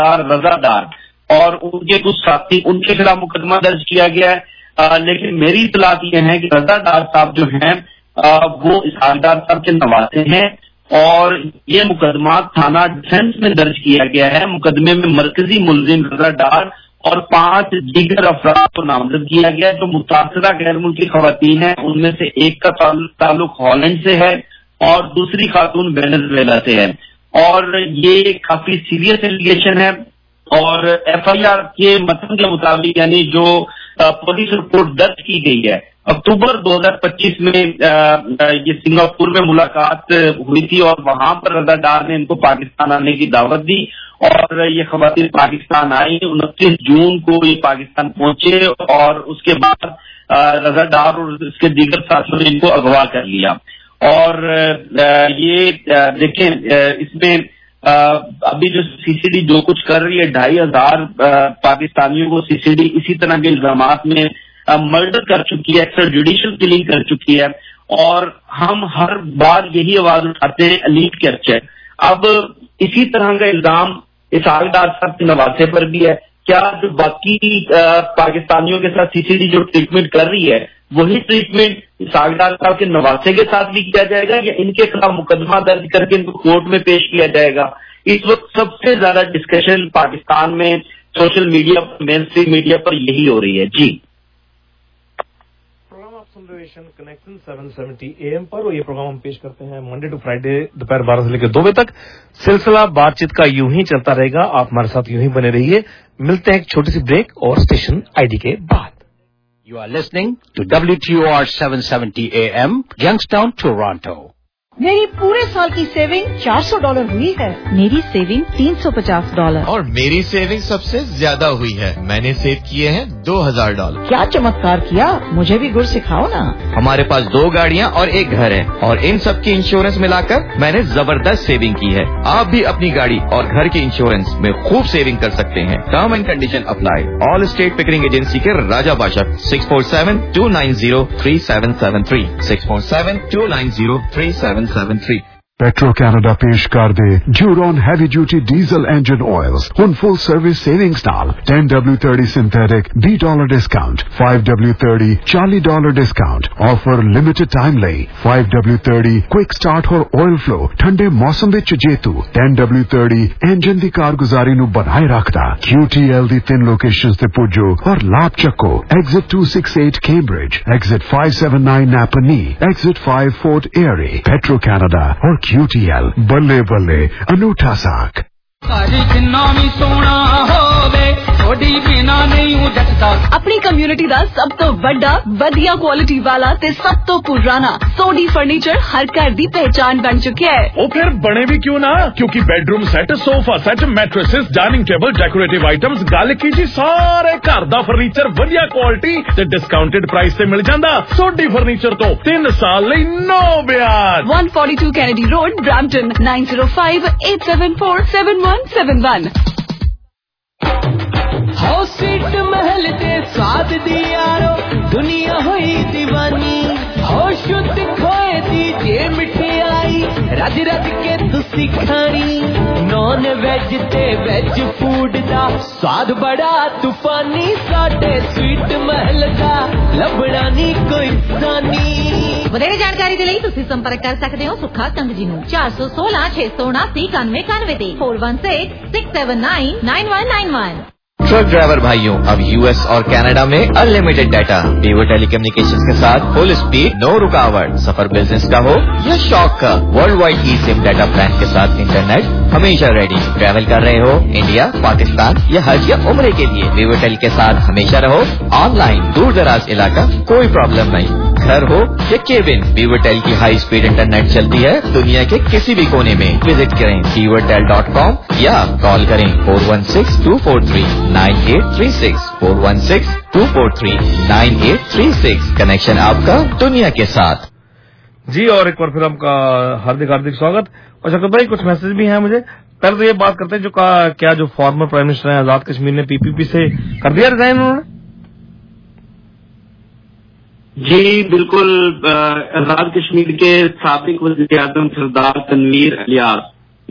सरदार रजादार और उनके कुछ साथी, उनके खिलाफ मुकदमा दर्ज किया गया है। लेकिन मेरी इतलात यह है कि रजादार साहब जो हैं वो इसहाकडार साहब के नवासे हैं और ये मुकदमा थाना डिफेंस में दर्ज किया गया है। मुकदमे में मरकजी मुलजिम रजादार और 5 दीगर अफराद को नामजद किया गया। जो मुतासरा गैर मुल्की खवातीन है उनमें से एक का ताल्लुक हॉलैंड से है और दूसरी खातून वेनेजुएला से है और ये काफी सीरियस एलिगेशन है। और एफआईआर के मतन के मुताबिक यानी जो पुलिस रिपोर्ट दर्ज की गई है, अक्टूबर 2025 में ये सिंगापुर में मुलाकात हुई थी और वहां पर रजादार ने इनको पाकिस्तान आने की दावत दी और ये खवातीन पाकिस्तान आई। 29 जून को ये पाकिस्तान पहुंचे और उसके बाद रजादार और उसके दीगर साथियों ने इनको अगवा कर लिया। और ये देखें इसमें अभी जो सीसीडी जो कुछ कर रही है, 2500 पाकिस्तानियों को सीसीडी इसी तरह के इल्जामात में मर्डर कर चुकी है, एक्स्ट्रा जुडिशियल किलिंग कर चुकी है और हम हर बार यही आवाज उठाते हैं एलीट कैप्चर। अब इसी तरह का इल्जाम इसहाकडार साहब के नवासे पर भी है। क्या जो बाकी पाकिस्तानियों के साथ सीसीडी जो ट्रीटमेंट कर रही है वही ट्रीटमेंट इसहाकडार साहब के नवासे के साथ भी किया जाएगा या इनके खिलाफ मुकदमा दर्ज करके इनको कोर्ट में पेश किया जाएगा? इस वक्त सबसे ज्यादा डिस्कशन पाकिस्तान में social media, mainstream media पर यही हो रही है। जी, प्रोग्राम आप सुन रहे हैं कनेक्शन 770 AM पर और ये प्रोग्राम हम पेश करते हैं मंडे टू फ्राइडे दोपहर 12 से लेकर 2 बजे तक। सिलसिला बातचीत का यूं ही चलता रहेगा, आप हमारे साथ यूं ही बने रहिए। मिलते हैं एक छोटी सी ब्रेक और स्टेशन आईडी के बाद। You are listening to WTOR 770 AM, Youngstown, Toronto. मेरी पूरे साल की सेविंग $400 हुई है। मेरी सेविंग $350 और मेरी सेविंग सबसे ज्यादा हुई है। मैंने सेव किए हैं $2000। क्या चमत्कार किया, मुझे भी गुर सिखाओ ना। हमारे पास 2 गाड़ियाँ और 1 घर है और इन सब की इंश्योरेंस मिलाकर मैंने जबरदस्त सेविंग की है। आप भी अपनी गाड़ी और घर की इंश्योरेंस में खूब सेविंग कर सकते हैं। Term and condition apply. All state Pickering agency के राजा बादशाह 647-290-3773 647-290-3773। पेट्रो कनाडा पेश कर दे Juron heavy duty diesel engine oils on full service savings नाल 10W30 synthetic $20 discount, 5W30 $40 discount offer limited time ਲਈ 5W30 quick start और oil flow ठंडे मौसम ਵਿੱਚ ਜੇਤੂ 10W30 इंजन ਦੀ ਕਾਰਗੁਜ਼ਾਰੀ ਨੂੰ ਬਣਾਏ ਰੱਖਦਾ। QTL ਦੀ 3 ਲੋਕੇਸ਼ਨਸ ਤੇ ਪੁੱਜੋ और ਲਾਭ ਚੱਕੋ। Exit 268 Cambridge, Exit 579 Napanee, Exit 5 Fort Erie, Petro Canada और QTL बल्ले बल्ले अनूठा साक। अपनी कम्युनिटी का सब तो बड़ा वधिया क्वालिटी वाला ते सब तो पुराना सोडी फर्नीचर हर घर दी पहचान बन चुकी है। वो फिर बने भी क्यों ना, क्योंकि bedroom set, sofa set, mattresses, dining table, decorative items, गल कीजिए सारे घर दा फर्नीचर वधिया क्वालिटी ते डिस्काउंटेड प्राइस से मिल जांदा। सोडी फर्नीचर तो 3 साल लई नो ब्याज। 142 Kennedy road, Brampton 9058747171। House sweet Mahal ते स्वाद दी यारो दुनिया हुई दीवानी। हो शुद्ध खोए दी जे मिठाई रज रज के तुसी खानी। नॉन वेज ते वेज फूड दा स्वाद बड़ा तूफानी। साडे स्वीट महल दा लभड़ा नी कोई सानी। ਵਧੇਰੇ ਜਾਣਕਾਰੀ ਦੇ ਲਈ ਤੁਸੀਂ ਸੰਪਰਕ ਕਰ ਸਕਦੇ ਹੋ ਸੁੱਖਾ ਕੰਗ ਜੀ ਨੂੰ 416-679-9191 ਤੇ 4166799191। ट्रक ड्राइवर भाइयों, अब यूएस और कनाडा में अनलिमिटेड डाटा। वीवो टेलीकम्युनिकेशंस के साथ फुल स्पीड, नो रुकावट। सफर बिजनेस का हो या शौक का, worldwide eSIM data plan के साथ इंटरनेट हमेशा रेडी। ट्रैवल कर रहे हो इंडिया, पाकिस्तान या हज या उम्रे के लिए, वीवो टेल के साथ हमेशा रहो ऑनलाइन। दूर दराज इलाका कोई प्रॉब्लम नहीं, घर हो या केबिन, वीवो टेल की हाई स्पीड इंटरनेट चलती है दुनिया के किसी भी कोने में। विजिट करें vivotel.com या कॉल करें 416-243-9836 416-243-9836। कनेक्शन आपका दुनिया के साथ। जी, और एक बार फिर आपका हार्दिक हार्दिक स्वागत। और शक्कर भाई, कुछ मैसेज भी हैं मुझे। पहले तो ये बात करते हैं, जो क्या जो फॉर्मर प्राइम मिनिस्टर हैं आजाद कश्मीर ने पीपीपी से कर दिया रिजाइन उन्होंने? जी बिल्कुल। आजाद कश्मीर के साबिक वज़ीर-ए-आज़म सरदार तनवीर इलियास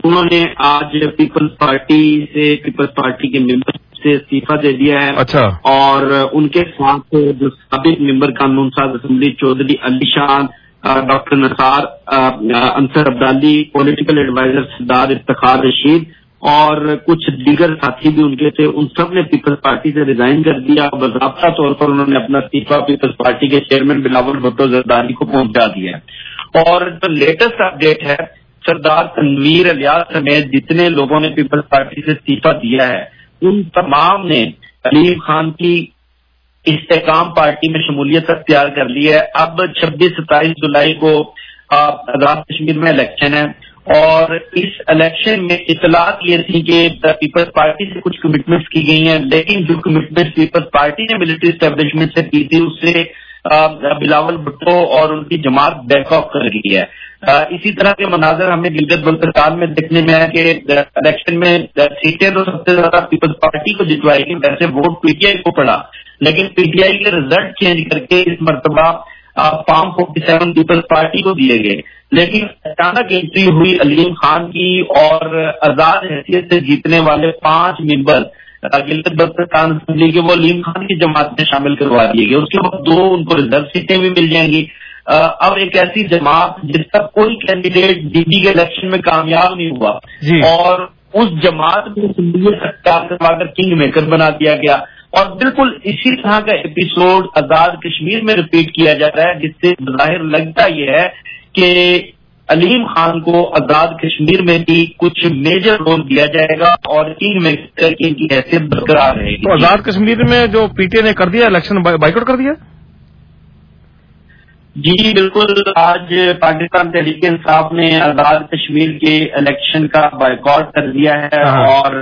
उन्होंने आज पीपल्स पार्टी के मेंबर से इस्तीफा दे दिया है। अच्छा। और उनके साथ जो साबिक मेंबर कानून साज assembly Chaudhry Ali Shan, doctor Nasar Ansar Abdali, political adviser Sardar Iftikhar Rashid और कुछ दीगर साथी भी उनके थे, उन सब ने पीपल्स पार्टी से रिजाइन कर दिया। बाकायदा तौर पर उन्होंने अपना इस्तीफा पीपल्स पार्टी के चेयरमैन बिलावल भुट्टो जरदारी को पहुंचा दिया है। और जो लेटेस्ट अपडेट है, सरदार तनवीर इलियास समेत जितने लोगों ने पीपल्स पार्टी से इस्तीफा दिया है, उन तमाम ने अलीम खान की इस्तेकाम पार्टी में शमूलियत अख्तियार कर ली है। अब 26-27 जुलाई को आजाद कश्मीर में इलेक्शन है और इस इलेक्शन में इतलात ये थी कि पीपल्स पार्टी से कुछ कमिटमेंट्स की गई हैं, लेकिन जो कमिटमेंट पीपल्स पार्टी ने मिलिट्री एस्टेब्लिशमेंट से की थी उससे बिलावल भुट्टो और उनकी जमात बैक ऑफ कर गई है। इसी तरह के मनाजर हमें गिलगित बल्तिस्तान में देखने में है कि इलेक्शन में सीटें तो सबसे ज्यादा पीपल्स पार्टी को जितवाई गई, वैसे वोट पीटीआई को पड़ा, लेकिन पीटीआई के रिजल्ट चेंज करके इस मरतबा फॉर्म 47 पीपल्स पार्टी को दिए गए। लेकिन अचानक एंट्री हुई अलीम खान की और आजाद हैसियत से जीतने वाले 5 मेंबर गिलगित बल्तिस्तान असेंबली के वो अलीम खान की जमात में शामिल करवा दिए गए। उसके बाद 2 उनको रिजर्व सीटें भी मिल जाएंगी। अब एक ऐसी जमात जिसका कोई कैंडिडेट डीडी के इलेक्शन में कामयाब नहीं हुआ और उस जमात को शमूलियत अख्तियार करवाकर किंग मेकर बना दिया गया। और बिल्कुल इसी तरह का एपिसोड आजाद कश्मीर में रिपीट किया जा रहा है, जिससे जाहिर लगता यह है कि अलीम खान को आजाद कश्मीर में भी कुछ मेजर रोल दिया जाएगा और किंग मेकर की इनकी हैसियत बरकरार रहेगी। तो आजाद कश्मीर में जो पीटीआई ने कर दिया, इलेक्शन बाइकआउट कर दिया? जी बिल्कुल, आज पाकिस्तान तहरीक इंसाफ ने आजाद कश्मीर के इलेक्शन का बाइकआउट कर दिया है और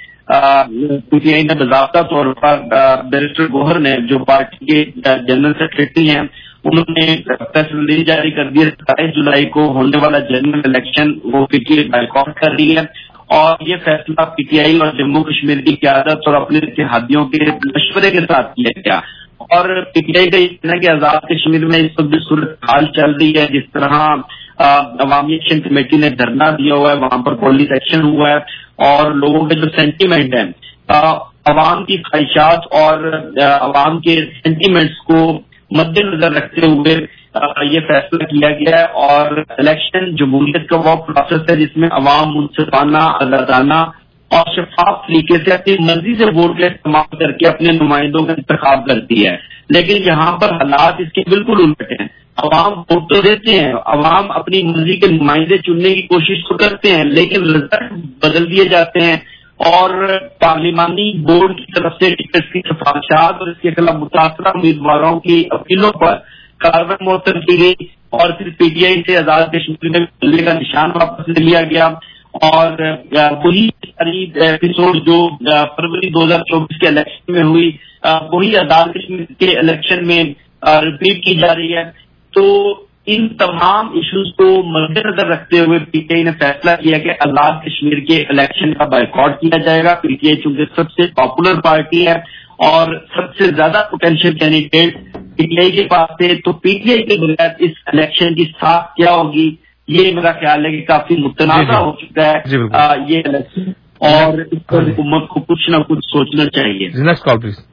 पीटीआई ने बाकायदा तौर पर बैरिस्टर गोहर ने जो पार्टी के जनरल सेक्रेटरी हैं उन्होंने प्रेस रिलीज जारी कर दी है। 27 जुलाई को होने वाला जनरल इलेक्शन वो पीटीआई बाइकआउट कर रही है और ये फैसला पीटीआई और जम्मू कश्मीर की क़यादत और अपने इत्तेहादियों के मशवरे के साथ किया गया। और पीटीआई का ये कहना है कि आजाद कश्मीर में इस वक्त सूरत हाल चल रही है, जिस तरह अवामी एक्शन कमेटी ने धरना दिया हुआ है, वहां पर पुलिस एक्शन हुआ है और लोगों के जो सेंटीमेंट है, अवाम की ख्वाहिशात और अवाम के सेंटीमेंट्स को मद्देनजर रखते हुए ये फैसला किया गया है। और इलेक्शन जमहूरियत का वो प्रोसेस है जिसमें अवाम मुनसिफाना, आजादाना और शफाफ तरीके से अपनी मर्जी से वोट का इस्तेमाल करके अपने नुमाइंदों का इंतखाब करती है। लेकिन यहाँ पर हालात इसके बिल्कुल उल्टे हैं। अवाम वोट तो देते हैं, अवाम अपनी मर्जी के नुमाइंदे चुनने की कोशिश तो करते हैं, लेकिन रिजल्ट बदल दिए जाते हैं और पार्लिमानी बोर्ड की तरफ से टिकट की सिफारिशात और इसके खिलाफ मुतासरा उम्मीदवारों की अपीलों पर कार्रवाई मुअत्तल की गई और फिर पीटीआई से आजाद कश्मीर में बदलने का निशान वापस ले लिया गया। और वही एपिसोड जो फरवरी 2024 के इलेक्शन में हुई वही आजाद कश्मीर के इलेक्शन में रिपीट की जा रही है। तो इन तमाम इश्यूज को मद्देनजर रखते हुए पीटीआई ने फैसला किया कि आजाद कश्मीर के इलेक्शन का बाइकआउट किया जाएगा। पीटीआई चूंकि सबसे पॉपुलर पार्टी है और सबसे ज्यादा पोटेंशियल कैंडिडेट पीटीआई के पास थे, तो पीटीआई के बगैर इस इलेक्शन की साख क्या होगी ये मेरा ख्याल है कि काफी मुतनाज़ा हो चुका है ये इलेक्शन और इस पर हुकूमत को कुछ न कुछ सोचना चाहिए। Next call please.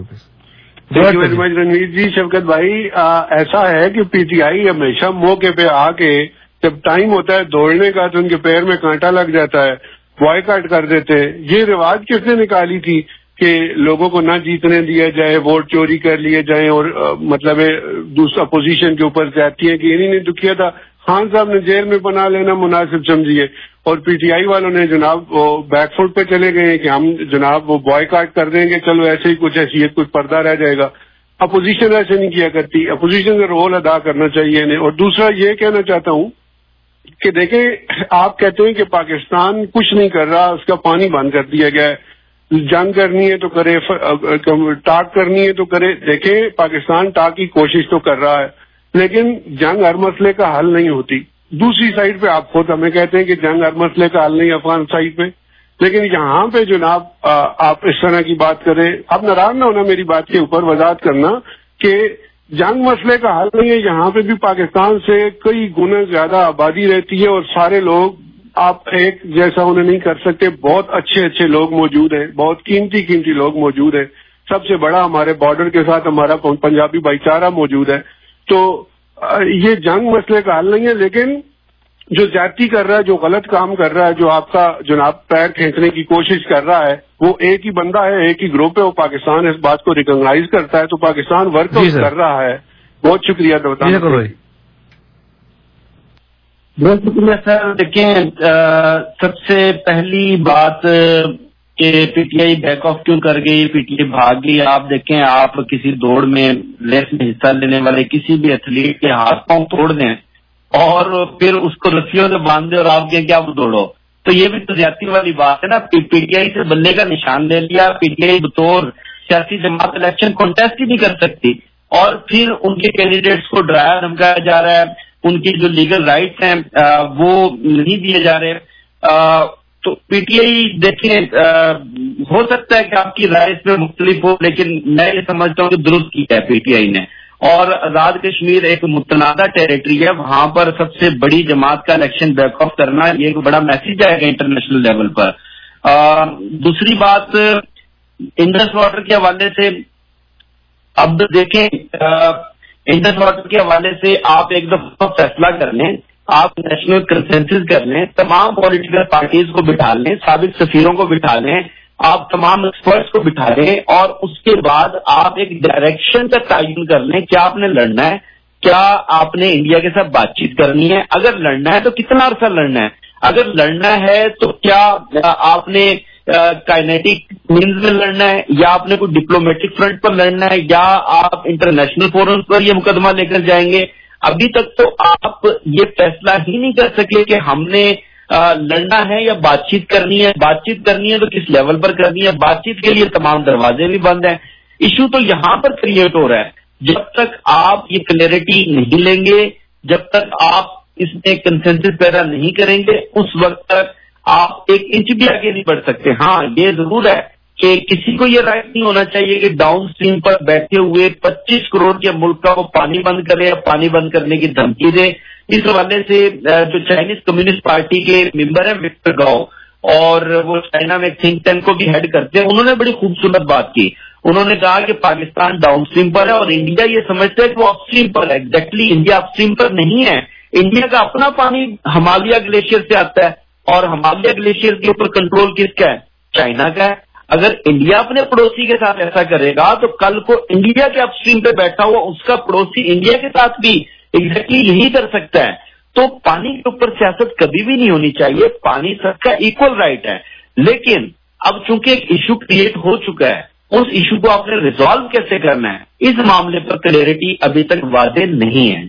Thank you very much Ranveer ji. Shafqat भाई, ऐसा है कि पीटीआई हमेशा मौके पे आके जब टाइम होता है दौड़ने का तो उनके पैर में कांटा लग जाता है, बॉयकॉट कर देते हैं। ये रिवाज किसने निकाली थी कि लोगों को ना जीतने दिया जाए, वोट चोरी कर लिए जाए और मतलब दूसरा अपोजिशन के ऊपर जाती है कि इन्हीं ने तो किया था। खान साहब ने जेल में बना लेना मुनासिब समझिए और पीटीआई वालों ने जनाब वो बैकफुट पे चले गए कि हम जनाब वो बॉयकॉट कर देंगे, चलो ऐसे ही कुछ हैसियत कुछ पर्दा रह जाएगा। अपोजिशन ऐसे नहीं किया करती, अपोजिशन का रोल अदा करना चाहिए इन्हें। और दूसरा ये कहना चाहता हूँ कि देखें, आप कहते हैं कि पाकिस्तान कुछ नहीं कर रहा, उसका पानी बंद कर दिया गया है, जंग करनी है तो करे, टाक करनी है तो करे। देखें, पाकिस्तान टाक की कोशिश तो कर रहा है लेकिन जंग हर मसले का हल नहीं होती। दूसरी साइड पे आप खुद हमें कहते हैं कि जंग हर मसले का हल नहीं अफगान साइड पे, लेकिन यहाँ पे जनाब आप इस तरह की बात करें, आप नाराज ना होना मेरी बात के ऊपर, वजाहत करना कि जंग मसले का हल नहीं है। यहाँ पे भी पाकिस्तान से कई गुना ज्यादा आबादी रहती है और सारे लोग आप एक जैसा उन्हें नहीं कर सकते। बहुत अच्छे अच्छे लोग मौजूद हैं, बहुत कीमती कीमती लोग मौजूद हैं। सबसे बड़ा हमारे बॉर्डर के साथ हमारा पंजाबी भाईचारा मौजूद है। तो ये जंग मसले का हल नहीं है, लेकिन जो ज्यादती कर रहा है, जो गलत काम कर रहा है, जो आपका जनाब पैर खींचने की कोशिश कर रहा है, वो एक ही बंदा है, एक ही ग्रुप है। वो पाकिस्तान इस बात को रिकॉग्नाइज करता है, तो पाकिस्तान वर्कआउट कर रहा है। बहुत शुक्रिया बहुत शुक्रिया सर। देखें, सबसे पहली बात कि पीटीआई बैक ऑफ क्यों कर गई, पीटीआई भाग गई। आप देखें, आप किसी दौड़ में रेस में हिस्सा लेने वाले किसी भी एथलीट के हाथ पांव तोड़ दें और फिर उसको रस्सियों से बांध दे और आप कहें कि आप दौड़ो, तो ये भी तो ज्यादती वाली बात है ना। पीटीआई से बल्ले का निशान ले लिया। पीटीआई बतौर सियासी जमात इलेक्शन कॉन्टेस्ट ही नहीं कर सकती और फिर उनके कैंडिडेट्स को डराया धमकाया जा रहा है। उनकी जो लीगल राइट्स हैं वो नहीं दिए जा रहे। तो पीटीआई देखिए, हो सकता है कि आपकी राय इसमें मुख्तलिफ हो, लेकिन मैं ये समझता हूँ कि दुरुस्त किया है पीटीआई ने। और आजाद कश्मीर एक मुतनादा टेरिटरी है, वहां पर सबसे बड़ी जमात का इलेक्शन बैक ऑफ करना ये एक बड़ा मैसेज आएगा इंटरनेशनल लेवल पर। दूसरी बात, इंडस वाटर के हवाले से अब देखें, इंडस वाटर के हवाले से आप एक दफा फैसला कर लें, आप नेशनल कंसेंसस कर लें, तमाम पॉलिटिकल पार्टीज को बिठा लें, साबिक सफीरों को बिठा लें, आप तमाम एक्सपर्ट्स को बिठा लें और उसके बाद आप एक डायरेक्शन का तयन कर लें। क्या आपने लड़ना है, क्या आपने इंडिया के साथ बातचीत करनी है, अगर लड़ना है तो कितना अरसा लड़ना है, अगर लड़ना है तो क्या आपने काइनेटिक मीन्स में लड़ना है या आपने कोई डिप्लोमेटिक फ्रंट पर लड़ना है या आप इंटरनेशनल फोरम पर ये मुकदमा लेकर जाएंगे। अभी तक तो आप ये फैसला ही नहीं कर सके कि हमने लड़ना है या बातचीत करनी है। बातचीत करनी है तो किस लेवल पर करनी है, बातचीत के लिए तमाम दरवाजे भी बंद हैं। इशू तो यहां पर क्रिएट हो रहा है। जब तक आप ये क्लैरिटी नहीं लेंगे, जब तक आप इसमें कंसेंसस पैदा नहीं करेंगे, उस वक्त तक आप एक इंच भी आगे नहीं बढ़ सकते। हाँ, ये जरूर है कि किसी को ये राइट नहीं होना चाहिए कि डाउन स्ट्रीम पर बैठे हुए 25 करोड़ के मुल्क का वो पानी बंद करे या पानी बंद करने की धमकी दे। इस हवाले से जो चाइनीज कम्युनिस्ट पार्टी के मेंबर है विक्टर गाओ, और वो चाइना में थिंक टैंक को भी हेड करते हैं, उन्होंने बड़ी खूबसूरत बात की। उन्होंने कहा कि पाकिस्तान डाउन स्ट्रीम पर है और इंडिया ये समझता है कि वो अपस्ट्रीम पर है। एग्जैक्टली इंडिया अपस्ट्रीम पर नहीं है। इंडिया का अपना पानी हिमालय ग्लेशियर से आता है और हिमालय ग्लेशियर के ऊपर कंट्रोल किसका है? चाइना का है। अगर इंडिया अपने पड़ोसी के साथ ऐसा करेगा तो कल को इंडिया के अपस्ट्रीम पे बैठा हुआ उसका पड़ोसी इंडिया के साथ भी एग्जैक्टली यही कर सकता है। तो पानी के ऊपर सियासत कभी भी नहीं होनी चाहिए। पानी सबका इक्वल राइट है, लेकिन अब चूंकि एक इशू क्रिएट हो चुका है, उस इशू को आपने रिजॉल्व कैसे करना है, इस मामले पर क्लैरिटी अभी तक वादे नहीं है।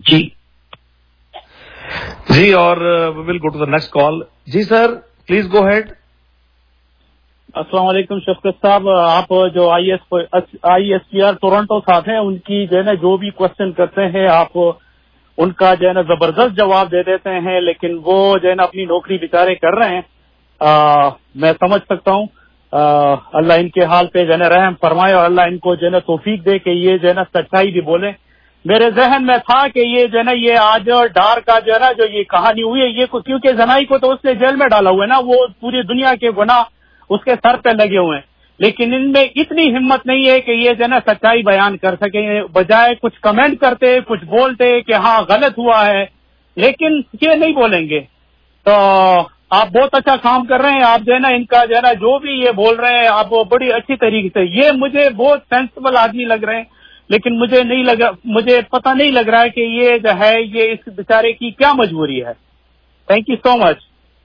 जी, और we will go to the next call. जी सर, प्लीज गो हेड। अस्सलाम वालेकुम शफकत साहब, आप जो ISPR टोरंटो साथ हैं उनकी जो है ना जो भी क्वेश्चन करते हैं आप उनका जो है ना जबरदस्त जवाब दे देते हैं, लेकिन वो जो है ना अपनी नौकरी बेचारे कर रहे हैं। मैं समझ सकता हूँ, अल्लाह इनके हाल पे जो है ना रहम फरमाए और अल्लाह इनको जो है ना तौफीक दे कि ये जो है ना सच्चाई भी बोले। मेरे जहन में था कि ये जो है ना ये आज डार का जो है ना जो ये कहानी हुई है, ये क्योंकि जनाई को तो उसने जेल में डाला हुआ है ना, वो पूरी दुनिया के गुनाह उसके सर पे लगे हुए हैं, लेकिन इनमें इतनी हिम्मत नहीं है कि ये जो है ना सच्चाई बयान कर सके। बजाय कुछ कमेंट करते, कुछ बोलते कि हाँ गलत हुआ है, लेकिन ये नहीं बोलेंगे। तो आप बहुत अच्छा काम कर रहे हैं। आप जो है ना इनका जो है ना जो भी ये बोल रहे हैं आप बड़ी अच्छी तरीके से, ये मुझे बहुत सेंसिबल आदमी लग रहे हैं, लेकिन मुझे पता नहीं लग रहा है कि ये जो है ये इस बेचारे की क्या मजबूरी है। Thank you so much.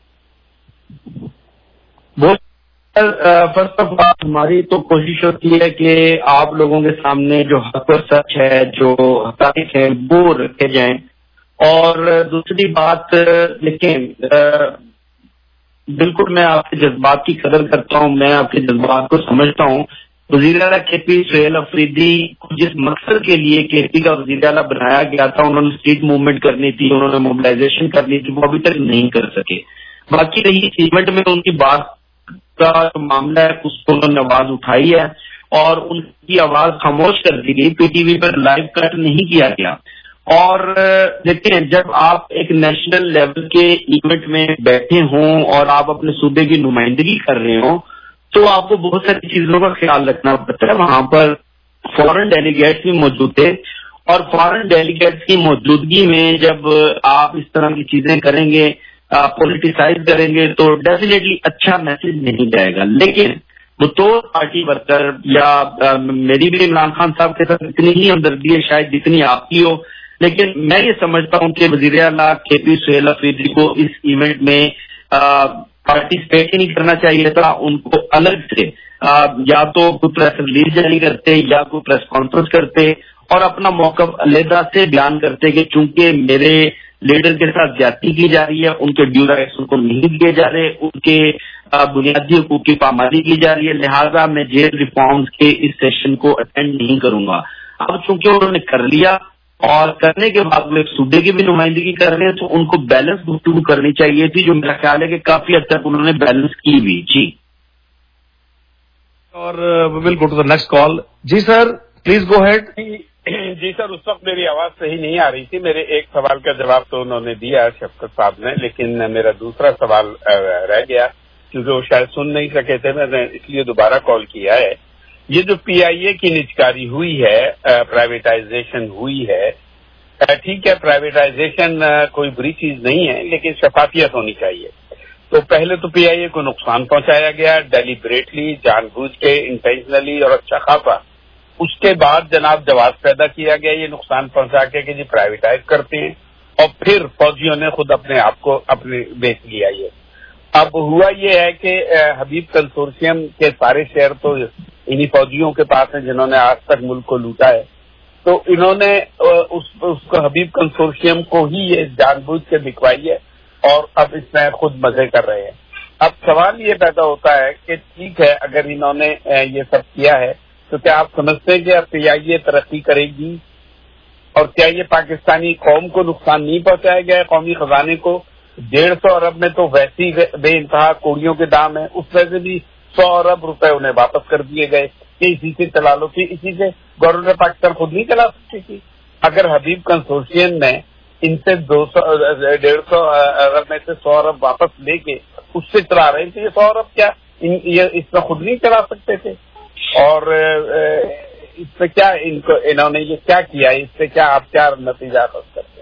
First of all हमारी तो कोशिश होती है कि आप लोगों के सामने जो हक और सच है, जो हक़ाइक़ है, वो रखे जाएं। और दूसरी बात, देखें, बिल्कुल मैं आपके जज्बात की कदर करता हूं, मैं आपके जज्बात को समझता हूं। वज़ीर आला KP सुहेल अफरीदी को जिस मकसद के लिए KP का वज़ीर आला बनाया गया था, उन्होंने स्ट्रीट मूवमेंट करनी थी, उन्होंने मोबिलाइजेशन करनी थी, वो अभी तक नहीं कर सके। बाकी रही सीमेंट में उनकी बात का मामला है, उसको उन्होंने आवाज उठाई है और उनकी आवाज खामोश कर दी गई, PTV पर लाइव कट नहीं किया गया। और देखिए, जब आप एक नेशनल लेवल के इवेंट में बैठे हों और आप अपने सूबे की नुमाइंदगी कर रहे हो, तो आपको बहुत सारी चीजों का ख्याल रखना पड़ता है। वहां पर फॉरेन डेलीगेट्स भी मौजूद थे और फॉरेन डेलीगेट्स की मौजूदगी में जब आप इस तरह की चीजें करेंगे, पॉलिटिसाइज करेंगे, तो डेफिनेटली अच्छा मैसेज नहीं जाएगा। लेकिन बतौर पार्टी वर्कर या मेरी भी इमरान खान साहब के साथ इतनी ही हमदर्दी है शायद जितनी आपकी हो, लेकिन मैं ये समझता हूं कि वजीर आला KP सुहेल अफरीदी को इस इवेंट में पार्टिसिपेट ही नहीं करना चाहिए था। उनको अलग से या तो कोई प्रेस रिलीज जारी करते या कोई प्रेस कॉन्फ्रेंस करते और अपना मौकफ अलहदा से बयान करते कि चूंकि मेरे लीडर के साथ ज्यादती की जा रही है, उनके ड्यू राइट्स उनको नहीं दिए जा रहे, उनके बुनियादी हकूक की पामाली की जा रही है, लिहाजा मैं जेल रिफॉर्म्स के इस सेशन को अटेंड नहीं करूंगा। अब चूंकि उन्होंने कर लिया और करने के बाद वो एक सूबे की भी नुमाइंदगी कर रहे हैं, तो उनको बैलेंस गुफ्तगू करनी चाहिए थी, जो मेरा ख्याल है कि काफी हद तक उन्होंने बैलेंस की भी। जी, और we will go to the next call. जी सर, प्लीज गो हेड। जी सर, उस वक्त मेरी आवाज सही नहीं आ रही थी। मेरे एक सवाल का जवाब तो उन्होंने दिया शफकत साहब ने, लेकिन मेरा दूसरा सवाल रह गया क्योंकि वो शायद सुन नहीं सके थे, मैंने इसलिए दोबारा कॉल किया है। ये जो PIA की निजकारी हुई है, प्राइवेटाइजेशन हुई है, ठीक है, प्राइवेटाइजेशन कोई बुरी चीज नहीं है, लेकिन शफाफियत होनी चाहिए। तो पहले तो PIA को नुकसान पहुंचाया गया डेलिबरेटली, जानबूझ के, इंटेंशनली और अच्छा खासा। उसके बाद जनाब जवाब पैदा किया गया ये नुकसान पहुंचा के कि जी प्राइवेटाइज करते हैं, और फिर फौजियों ने खुद अपने आप को अपने बेच लिया। ये अब हुआ ये है कि हबीब कंसोर्शियम के सारे शेयर तो इन्हीं फौजियों के पास हैं जिन्होंने आज तक मुल्क को लूटा है। तो इन्होंने उसको हबीब कंसोर्शियम को ही ये जानबूझ के बिकवाई है और अब इसमें खुद मजे कर रहे हैं। अब सवाल ये पैदा होता है कि ठीक है, अगर इन्होंने ये सब किया है तो क्या आप समझते हैं कि अब PIA तरक्की करेगी? और क्या ये पाकिस्तानी कौम को नुकसान नहीं पहुंचाया, कौमी खजाने को? 150 अरब में तो वैसे ही बेइंतहा कोड़ियों के दाम है, उसमें से भी 100 अरब रुपए उन्हें वापस कर दिए गए कि इसी से चला लो, कि इसी से गवर्नमेंट पाकिस्तान खुद नहीं चला सकती थी। अगर हबीब कंसोर्शियम ने इनसे 150 अरब में से 100 अरब वापस लेके उससे चला रहे थे, ये 100 अरब क्या ये इसमें खुद नहीं चला सकते थे? और इससे क्या इन्होंने ये क्या किया, इससे क्या आप क्या नतीजा करते हैं?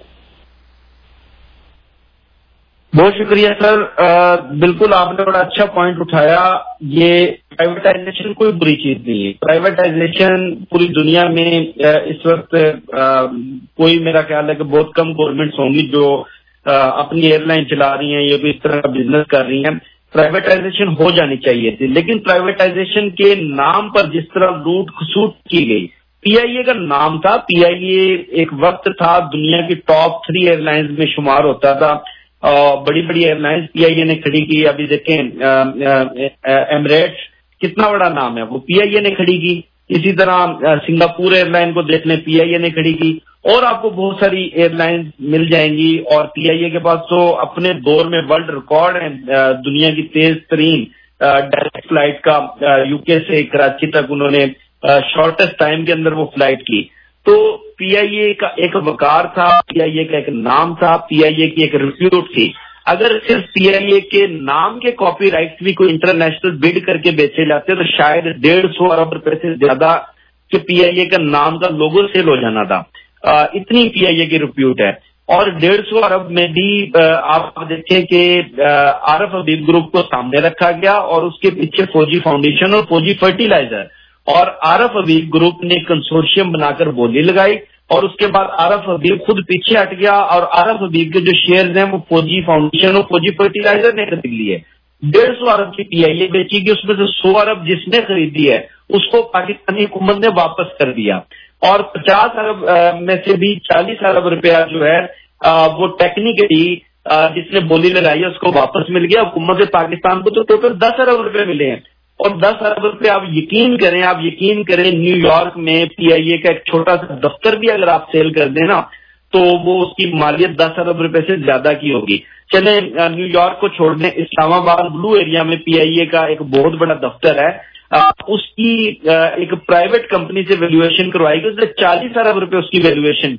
बहुत शुक्रिया सर। बिल्कुल आपने बड़ा अच्छा पॉइंट उठाया। ये प्राइवेटाइजेशन कोई बुरी चीज नहीं है। प्राइवेटाइजेशन पूरी दुनिया में इस वक्त कोई, मेरा ख्याल है कि बहुत कम गवर्नमेंट्स होंगी जो अपनी एयरलाइन चला रही हैं या इस तरह का बिजनेस कर रही हैं। प्राइवेटाइजेशन हो जानी चाहिए थी, लेकिन प्राइवेटाइजेशन के नाम पर जिस तरह लूट खसूट की गई, PIA का नाम था, PIA एक वक्त था दुनिया की टॉप 3 एयरलाइंस में शुमार होता था। बड़ी बड़ी एयरलाइंस PIA ने खड़ी की। अभी देखें एमिरेट्स कितना बड़ा नाम है, वो PIA ने खड़ी की। इसी तरह सिंगापुर एयरलाइन को देख लें, PIA ने खड़ी की। और आपको बहुत सारी एयरलाइंस मिल जाएंगी। और PIA के पास तो अपने दौर में वर्ल्ड रिकॉर्ड है, दुनिया की तेज तरीन डायरेक्ट फ्लाइट का। UK से कराची तक उन्होंने शॉर्टेस्ट टाइम के अंदर वो फ्लाइट की। तो PIA का एक वकार था, PIA का एक नाम था, PIA की एक रिप्यूट थी। अगर सिर्फ PIA के नाम के कॉपीराइट भी कोई इंटरनेशनल बिड करके बेचे जाते तो शायद 150 अरब रुपए से ज्यादा के PIA का नाम का लोगो सेल हो जाना था। इतनी PIA की रिप्यूट है। और 150 अरब में भी आप देखें कि आरफ हबीब ग्रुप को सामने रखा गया और उसके पीछे फौजी फाउंडेशन और फौजी फर्टिलाइजर, और आरफ हबीब ग्रुप ने कंसोर्शियम बनाकर बोली लगाई और उसके बाद आरफ हबीब खुद पीछे हट गया और आरफ हबीब के जो शेयर्स हैं वो फौजी फाउंडेशन और फौजी फर्टिलाइजर ने खरीद लिए। 150 अरब की PIA बेची गई, उसमें से 100 अरब जिसने खरीदी है उसको पाकिस्तानी हुकूमत ने वापस कर दिया। और 50 अरब में से भी 40 अरब रुपया जो है वो टेक्निकली जिसने बोली लगाई है उसको वापस मिल गया। हुकूमत पाकिस्तान को तो टोटल 10 अरब रुपए मिले हैं। और 10 अरब रुपए आप यकीन करें न्यूयॉर्क में PIA का एक छोटा सा दफ्तर भी अगर आप सेल कर देना तो वो उसकी मालियत 10 अरब रुपए से ज्यादा की होगी। चले न्यूयॉर्क को छोड़ दें, इस्लामाबाद ब्लू एरिया में PIA का एक बहुत बड़ा दफ्तर है। उसकी एक प्राइवेट कंपनी से वैल्यूएशन करवाई गई, उसने 40 अरब रुपए उसकी वैल्यूएशन की।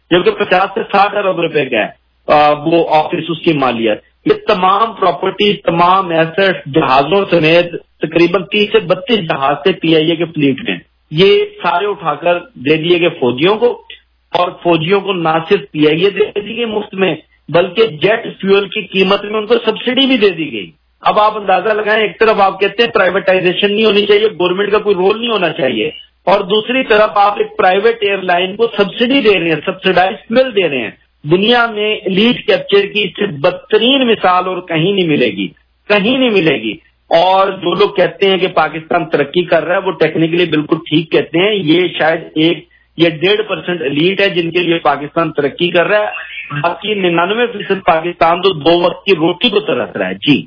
जबकि 50 से 60 अरब रुपए का है वो ऑफिस, उसकी मालियत। ये तमाम प्रॉपर्टी, तमाम एसेट जहाजों समेत तकरीबन 30 से 32 जहाज थे PIA के फ्लीट में, ये सारे उठाकर दे दिए गए फौजियों को, और फौजियों को ना सिर्फ PIA दे दी गई मुफ्त में, बल्कि जेट फ्यूल की कीमत में उनको सब्सिडी भी दे दी गई। अब आप अंदाजा लगाएं, एक तरफ आप कहते हैं प्राइवेटाइजेशन नहीं होनी चाहिए, गवर्नमेंट का कोई रोल नहीं होना चाहिए, और दूसरी तरफ आप एक प्राइवेट एयरलाइन को सब्सिडी दे रहे हैं, सब्सिडाइज फ्यूल दे रहे हैं। दुनिया में एलीट कैप्चर की इससे बदतरीन मिसाल और कहीं नहीं मिलेगी, कहीं नहीं मिलेगी। और जो लोग कहते हैं कि पाकिस्तान तरक्की कर रहा है, वो टेक्निकली बिल्कुल ठीक कहते हैं। ये शायद 1.5% एलीट है जिनके लिए पाकिस्तान तरक्की कर रहा है, बाकी 99% पाकिस्तान तो 2 वक्त की रोटी को तरस रहा है। जी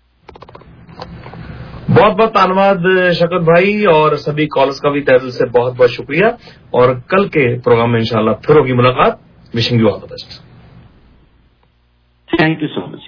बहुत बहुत धन्यवाद शौकत भाई, और सभी कॉलर्स का भी तहे दिल से बहुत बहुत शुक्रिया, और कल के प्रोग्राम में इंशाल्लाह फिर होगी मुलाकात। Wishing you all the best. Thank you so much.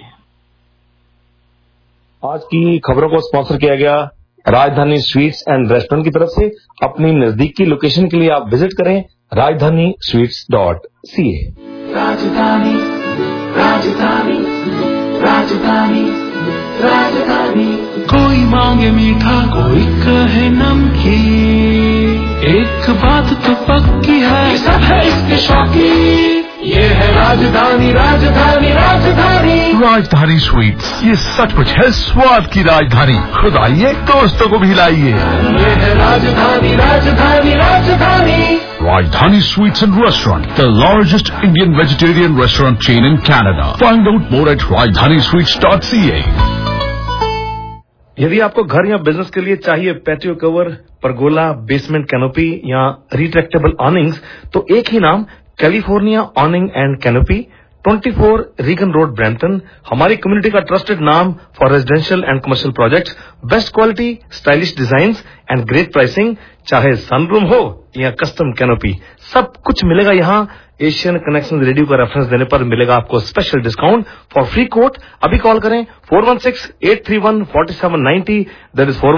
आज की खबरों को स्पॉन्सर किया गया राजधानी स्वीट्स एंड रेस्टोरेंट की तरफ से। अपनी नजदीक की लोकेशन के लिए आप विजिट करें rajdhanisweets.ca। राजधानी राजधानी राजधानी राजधानी, कोई मांगे मीठा कोई कहे नमकीन, एक बात तो पक्की है सब है इसके शौकीन, ये है राजधानी राजधानी राजधानी। राजधानी स्वीट्स, ये सचमुच है स्वाद की राजधानी। खुद आइए, दोस्तों को भी लाइए। ये है राजधानी राजधानी राजधानी। Rajdhani Sweets and Restaurant, the largest Indian vegetarian restaurant chain in Canada. Find out more at rajdhanisweets.ca. यदि आपको घर या बिजनेस के लिए चाहिए patio cover, pergola, basement canopy या रिट्रैक्टेबल ऑनिंग्स, तो एक ही नाम, California awning and canopy, 24 Regan road, Brampton. हमारी कम्युनिटी का ट्रस्टेड नाम for residential and commercial projects. Best quality, stylish designs and great pricing. चाहे सनरूम हो या कस्टम कैनोपी, सब कुछ मिलेगा यहाँ। एशियन कनेक्शन रेडियो का रेफरेंस देने पर मिलेगा आपको special discount. For free quote अभी कॉल करें 416-831-4790, दैट इज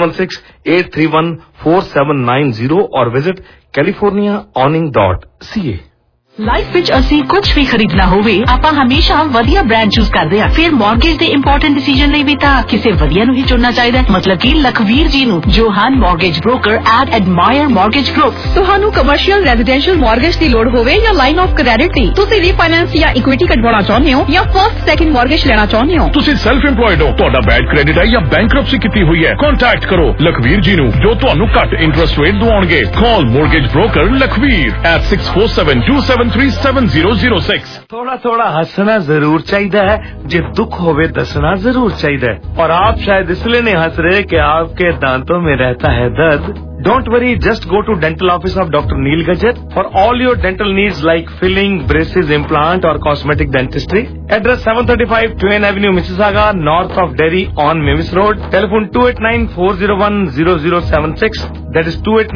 416-831-4790, और विजिट californiaawning.ca। ਲਾਈਫ ਵਿੱਚ ਅਸੀਂ ਕੁਝ ਵੀ ਖਰੀਦਣਾ ਹੋਵੇ, ਆਪਾਂ ਹਮੇਸ਼ਾ ਵਧੀਆ ਬ੍ਰਾਂਡ ਚੂਜ਼ ਕਰਦੇ ਹਾਂ। ਫਿਰ ਮਾਰਗੇਜ ਦੇ ਇੰਪੋਰਟੈਂਟ ਡਿਸੀਜਨ ਲਈ ਵੀ ਤਾਂ ਕਿਸੇ ਵਧੀਆ ਨੂੰ ਹੀ ਚੁਣਨਾ ਚਾਹੀਦਾ, ਮਤਲਬ ਕਿ ਲਖਵੀਰ ਜੀ ਨੂੰ, ਜੋ ਹਨ mortgage broker at Admire mortgage group. ਤੁਹਾਨੂੰ ਕਮਰਸ਼ੀਅਲ ਰੈਜ਼ੀਡੈਂਸ਼ੀਅਲ ਮਾਰਗੇਜ ਦੀ ਲੋੜ ਹੋਵੇ ਜਾਂ ਲਾਈਨ ਆਫ ਕ੍ਰੈਡਿਟ ਦੀ, ਤੁਸੀਂ ਰੀਫਾਈਨੈਂਸ ਜਾਂ ਇਕੁਇਟੀ ਕਢਵਾਉਣਾ ਚਾਹੁੰਦੇ ਹੋ ਜਾਂ ਫਸਟ ਸੈਕਿੰਡ ਮਾਰਗੇਜ ਲੈਣਾ ਚਾਹੁੰਦੇ ਹੋ, ਤੁਸੀਂ ਸੈਲਫ ਇੰਪਲੋਇਡ ਹੋ, ਤੁਹਾਡਾ ਬੈਡ ਕ੍ਰੈਡਿਟ ਹੈ ਜਾਂ ਬੈਂਕਰਪਸੀ ਕੀਤੀ ਹੋਈ ਹੈ, ਕੰਟੈਕਟ ਕਰੋ ਲਖਵੀਰ ਜੀ ਨੂੰ, ਜੋ ਤੁਹਾਨੂੰ ਘੱਟ ਇੰਟਰਸਟ ਰੇਟ ਦਵਾਉਣਗੇ। Call mortgage broker Lakhvir at 647-273-7006। थोड़ा थोड़ा हंसना जरूर चाहिए है, जे दुख होवे दसना जरूर चाहिए। और आप शायद इसलिए नहीं हंस रहे कि आपके दांतों में रहता है दर्द। Don't worry, just go to dental office of Dr. Neil Gajjar for all your dental needs like filling, braces, implant or cosmetic dentistry. Address 735 Twain Avenue, Mississauga, north of Derry on Memis Road. Telephone 289-401-0076. That is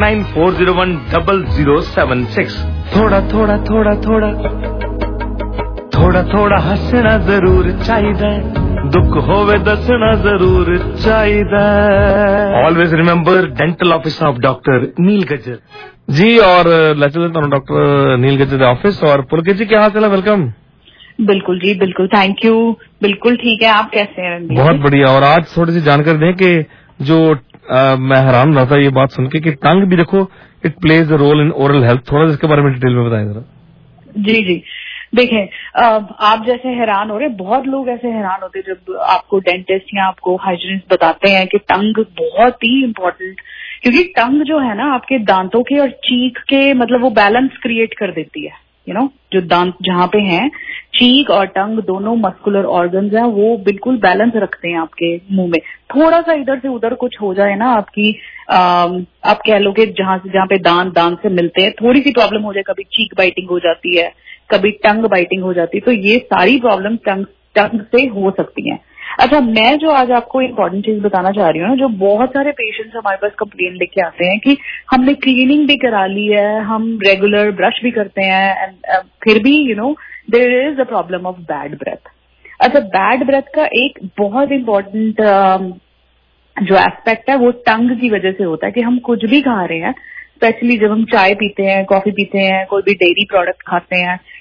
289-401-0076. थोड़ा थोड़ा थोड़ा थोड़ा थोड़ा थोड़ा हंसना जरूर चाहिए, दुख होवे दसना जरूर चाहिए। Always remember dental office of doctor Neil Gajjar ji. और डॉक्टर नील गज्जर ऑफिस। और पुलकित जी क्या हाल है? वेलकम। बिल्कुल जी, बिल्कुल, थैंक यू। बिल्कुल ठीक है, आप कैसे हैं? बहुत बढ़िया। और आज थोड़ी सी जानकारी दें कि जो मैं हैरान रहा था ये बात सुन के कि टंग भी देखो, it plays a role in oral health. थोड़ा इसके बारे में डिटेल में बताएं जरा। जी जी, देखें, आप जैसे हैरान हो रहे, बहुत लोग ऐसे हैरान होते जब आपको डेंटिस्ट या आपको हाइजीनिस्ट बताते हैं कि टंग बहुत ही इम्पोर्टेंट, क्योंकि टंग जो है ना आपके दांतों के और चीक के मतलब वो बैलेंस क्रिएट कर देती है। जो दांत जहाँ पे हैं, चीक और टंग दोनों मस्कुलर ऑर्गन्स हैं, वो बिल्कुल बैलेंस रखते हैं आपके मुंह में। थोड़ा सा इधर से उधर कुछ हो जाए ना आपकी, आप कह लो कि जहाँ पे दांत से मिलते हैं थोड़ी सी प्रॉब्लम हो जाए, कभी चीक बाइटिंग हो जाती है, कभी टंग बाइटिंग हो जाती है, तो ये सारी प्रॉब्लम टंग से हो सकती हैं। अच्छा, मैं जो आज आपको इम्पोर्टेंट चीज बताना चाह रही हूँ ना, जो बहुत सारे पेशेंट्स हमारे पास कंप्लेन लेके आते हैं कि हमने क्लीनिंग भी करा ली है, हम रेगुलर ब्रश भी करते हैं, फिर भी there is a problem of bad breath. अच्छा, बैड ब्रेथ का एक बहुत इम्पोर्टेंट जो एस्पेक्ट है वो टंग की वजह से होता है कि हम कुछ भी खा रहे हैं, स्पेशली जब हम चाय पीते हैं, कॉफी पीते हैं, कोई भी डेयरी प्रोडक्ट खाते हैं,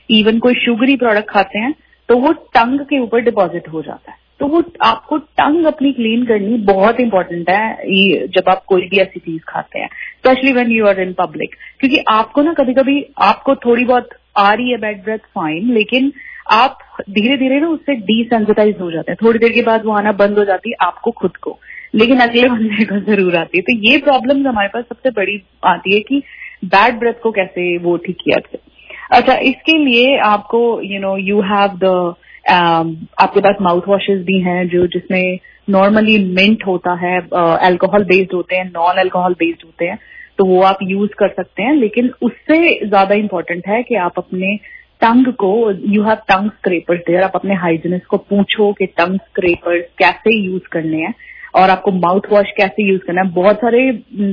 इवन कोई शुगरी प्रोडक्ट खाते हैं तो वो टंग के ऊपर डिपॉजिट हो जाता है। तो वो आपको टंग अपनी क्लीन करनी बहुत इंपॉर्टेंट है जब आप कोई भी ऐसी चीज खाते हैं, specially when you are in public, क्योंकि आपको ना कभी कभी आपको थोड़ी बहुत आ रही है बैड ब्रेथ फाइन, लेकिन आप धीरे धीरे ना उससे डिसेंसिटाइज हो जाते हैं, थोड़ी देर के बाद वो आना बंद हो जाती है आपको खुद को, लेकिन अगले बंदे को जरूर आती है। तो ये प्रॉब्लम हमारे पास सबसे बड़ी आती है कि बैड ब्रेथ को कैसे वो ठीक किया जाए। अच्छा, इसके लिए आपको यू हैव द आपके पास माउथ वॉशेस भी हैं जो जिसमें नॉर्मली मिंट होता है, अल्कोहल बेस्ड होते हैं, नॉन अल्कोहल बेस्ड होते हैं, तो वो आप यूज कर सकते हैं। लेकिन उससे ज्यादा इम्पोर्टेंट है कि आप अपने टंग को, you have tongue scrapers there, आप अपने हाइजीनिस्ट को पूछो कि टंग स्क्रेपर्स कैसे यूज करने हैं और आपको माउथ वॉश कैसे यूज करना है। बहुत सारे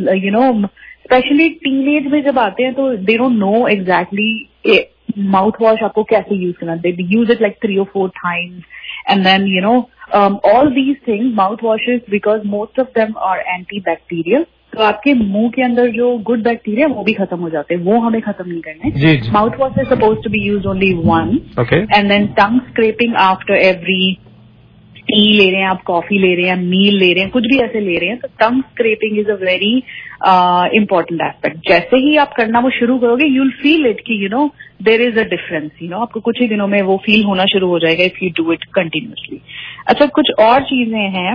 स्पेशली टीनेज में जब आते हैं तो they don't know exactly mouthwash आपको कैसे यूज करना, they use it like 3 or 4 times and then all these things, mouth washes, because most of them are antibacterial, तो आपके मुंह के अंदर जो गुड बैक्टीरिया वो भी खत्म हो जाते हैं, वो हमें खत्म नहीं करने। Mouthwash is suppose to be use only once, and then tongue scraping after every tea ले रहे हैं आप, कॉफी ले रहे हैं, मील ले रहे हैं, कुछ भी ऐसे ले रहे हैं, तो tongue scraping is a very important aspect. जैसे ही आप करना वो शुरू करोगे यू विल फील इट कि देयर इज अ डिफरेंस, आपको कुछ ही दिनों में वो फील होना शुरू हो जाएगा if you do it continuously. अच्छा, कुछ और चीजें हैं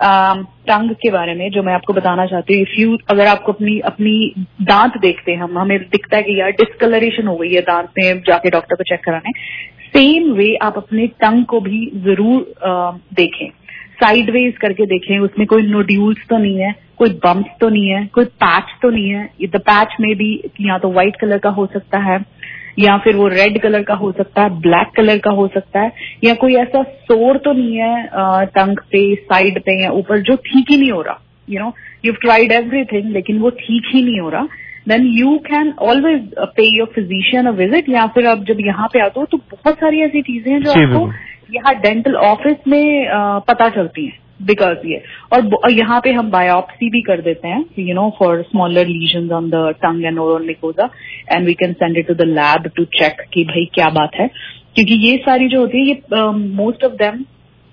टंग के बारे में जो मैं आपको बताना चाहती हूँ। अगर आपको अपनी दांत देखते हैं, हमें दिखता है कि यार डिस्कलरेशन हो गई है दांत में, जाके डॉक्टर को चेक कराने, सेम वे आप अपने टंग को भी जरूर देखें, साइडवेज करके देखें, उसमें कोई नोड्यूल्स तो नहीं है, कोई बम्प्स तो नहीं है, कोई पैच तो नहीं है। द पैच में भी या तो व्हाइट कलर का हो सकता है या फिर वो रेड कलर का हो सकता है, ब्लैक कलर का हो सकता है, या कोई ऐसा सोर तो नहीं है टंग पे, साइड पे या ऊपर जो ठीक ही नहीं हो रहा, you've tried everything लेकिन वो ठीक ही नहीं हो रहा, then you can always pay your physician a visit। या फिर आप जब यहाँ पे आते हो तो बहुत सारी ऐसी चीजें हैं जो आपको यहाँ डेंटल ऑफिस में पता चलती हैं, बिकॉज ये और यहाँ पे हम बायोप्सी भी कर देते हैं for smaller lesions on the tongue and oral mucosa, and we can send it to the lab to check कि भाई क्या बात है, क्योंकि ये सारी जो होती है ये मोस्ट ऑफ देम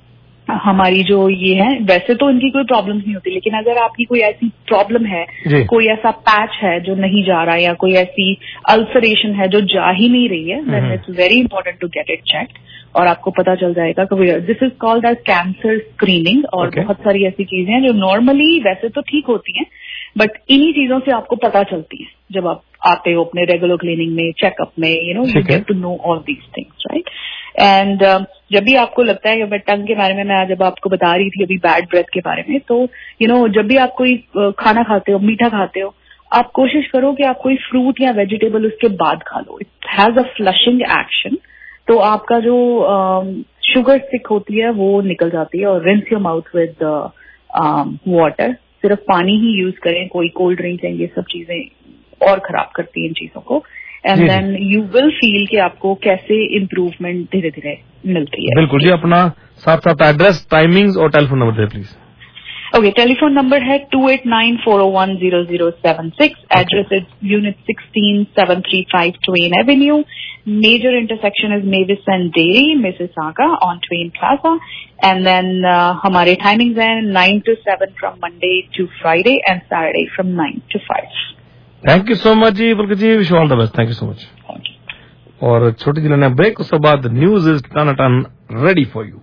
हमारी जो ये है, वैसे तो इनकी कोई प्रॉब्लम नहीं होती, लेकिन अगर आपकी कोई ऐसी प्रॉब्लम है, कोई ऐसा पैच है जो नहीं जा रहा है या कोई ऐसी अल्सरेशन है जो जा ही नहीं रही है, then it's very important to get it checked और आपको पता चल जाएगा कि this is called as cancer screening. और बहुत सारी ऐसी चीजें हैं जो नॉर्मली वैसे तो ठीक होती हैं, बट इन्हीं चीजों से आपको पता चलती है जब आप आते हो अपने रेगुलर क्लीनिंग में, चेकअप में, you get to know all these things, right. And जब भी आपको लगता है, मैं टंग के बारे में मैं जब आपको बता रही थी अभी बैड ब्रेथ के बारे में, तो जब भी आप कोई खाना खाते हो, मीठा खाते हो, आप कोशिश करो कि आप कोई फ्रूट या वेजिटेबल उसके बाद खा लो, it has a flushing action, तो आपका जो शुगर स्टिक होती है वो निकल जाती है। और rinse your mouth with water, सिर्फ पानी ही यूज करें, कोई कोल्ड ड्रिंक है, ये सब चीजें और खराब करती है इन चीजों को, and then you will feel कि आपको कैसे इम्प्रूवमेंट धीरे धीरे मिलती है। बिल्कुल जी, अपना साथ साथ एड्रेस, टाइमिंग्स और टेलीफोन नंबर दे प्लीज। ओके, टेलीफोन नंबर है 2894010076, address is unit 16 735 Twain avenue, major intersection is Mavis and Derry, Mississauga on Twain plaza, and then हमारे टाइमिंग्स हैं 9 to 7 from Monday to Friday and Saturday from 9 to 5। Thank you so much जी Pulkit ji, wish all the best, thank you so much. और छोटी सी लेना break, उसके बाद news is ton ready for you.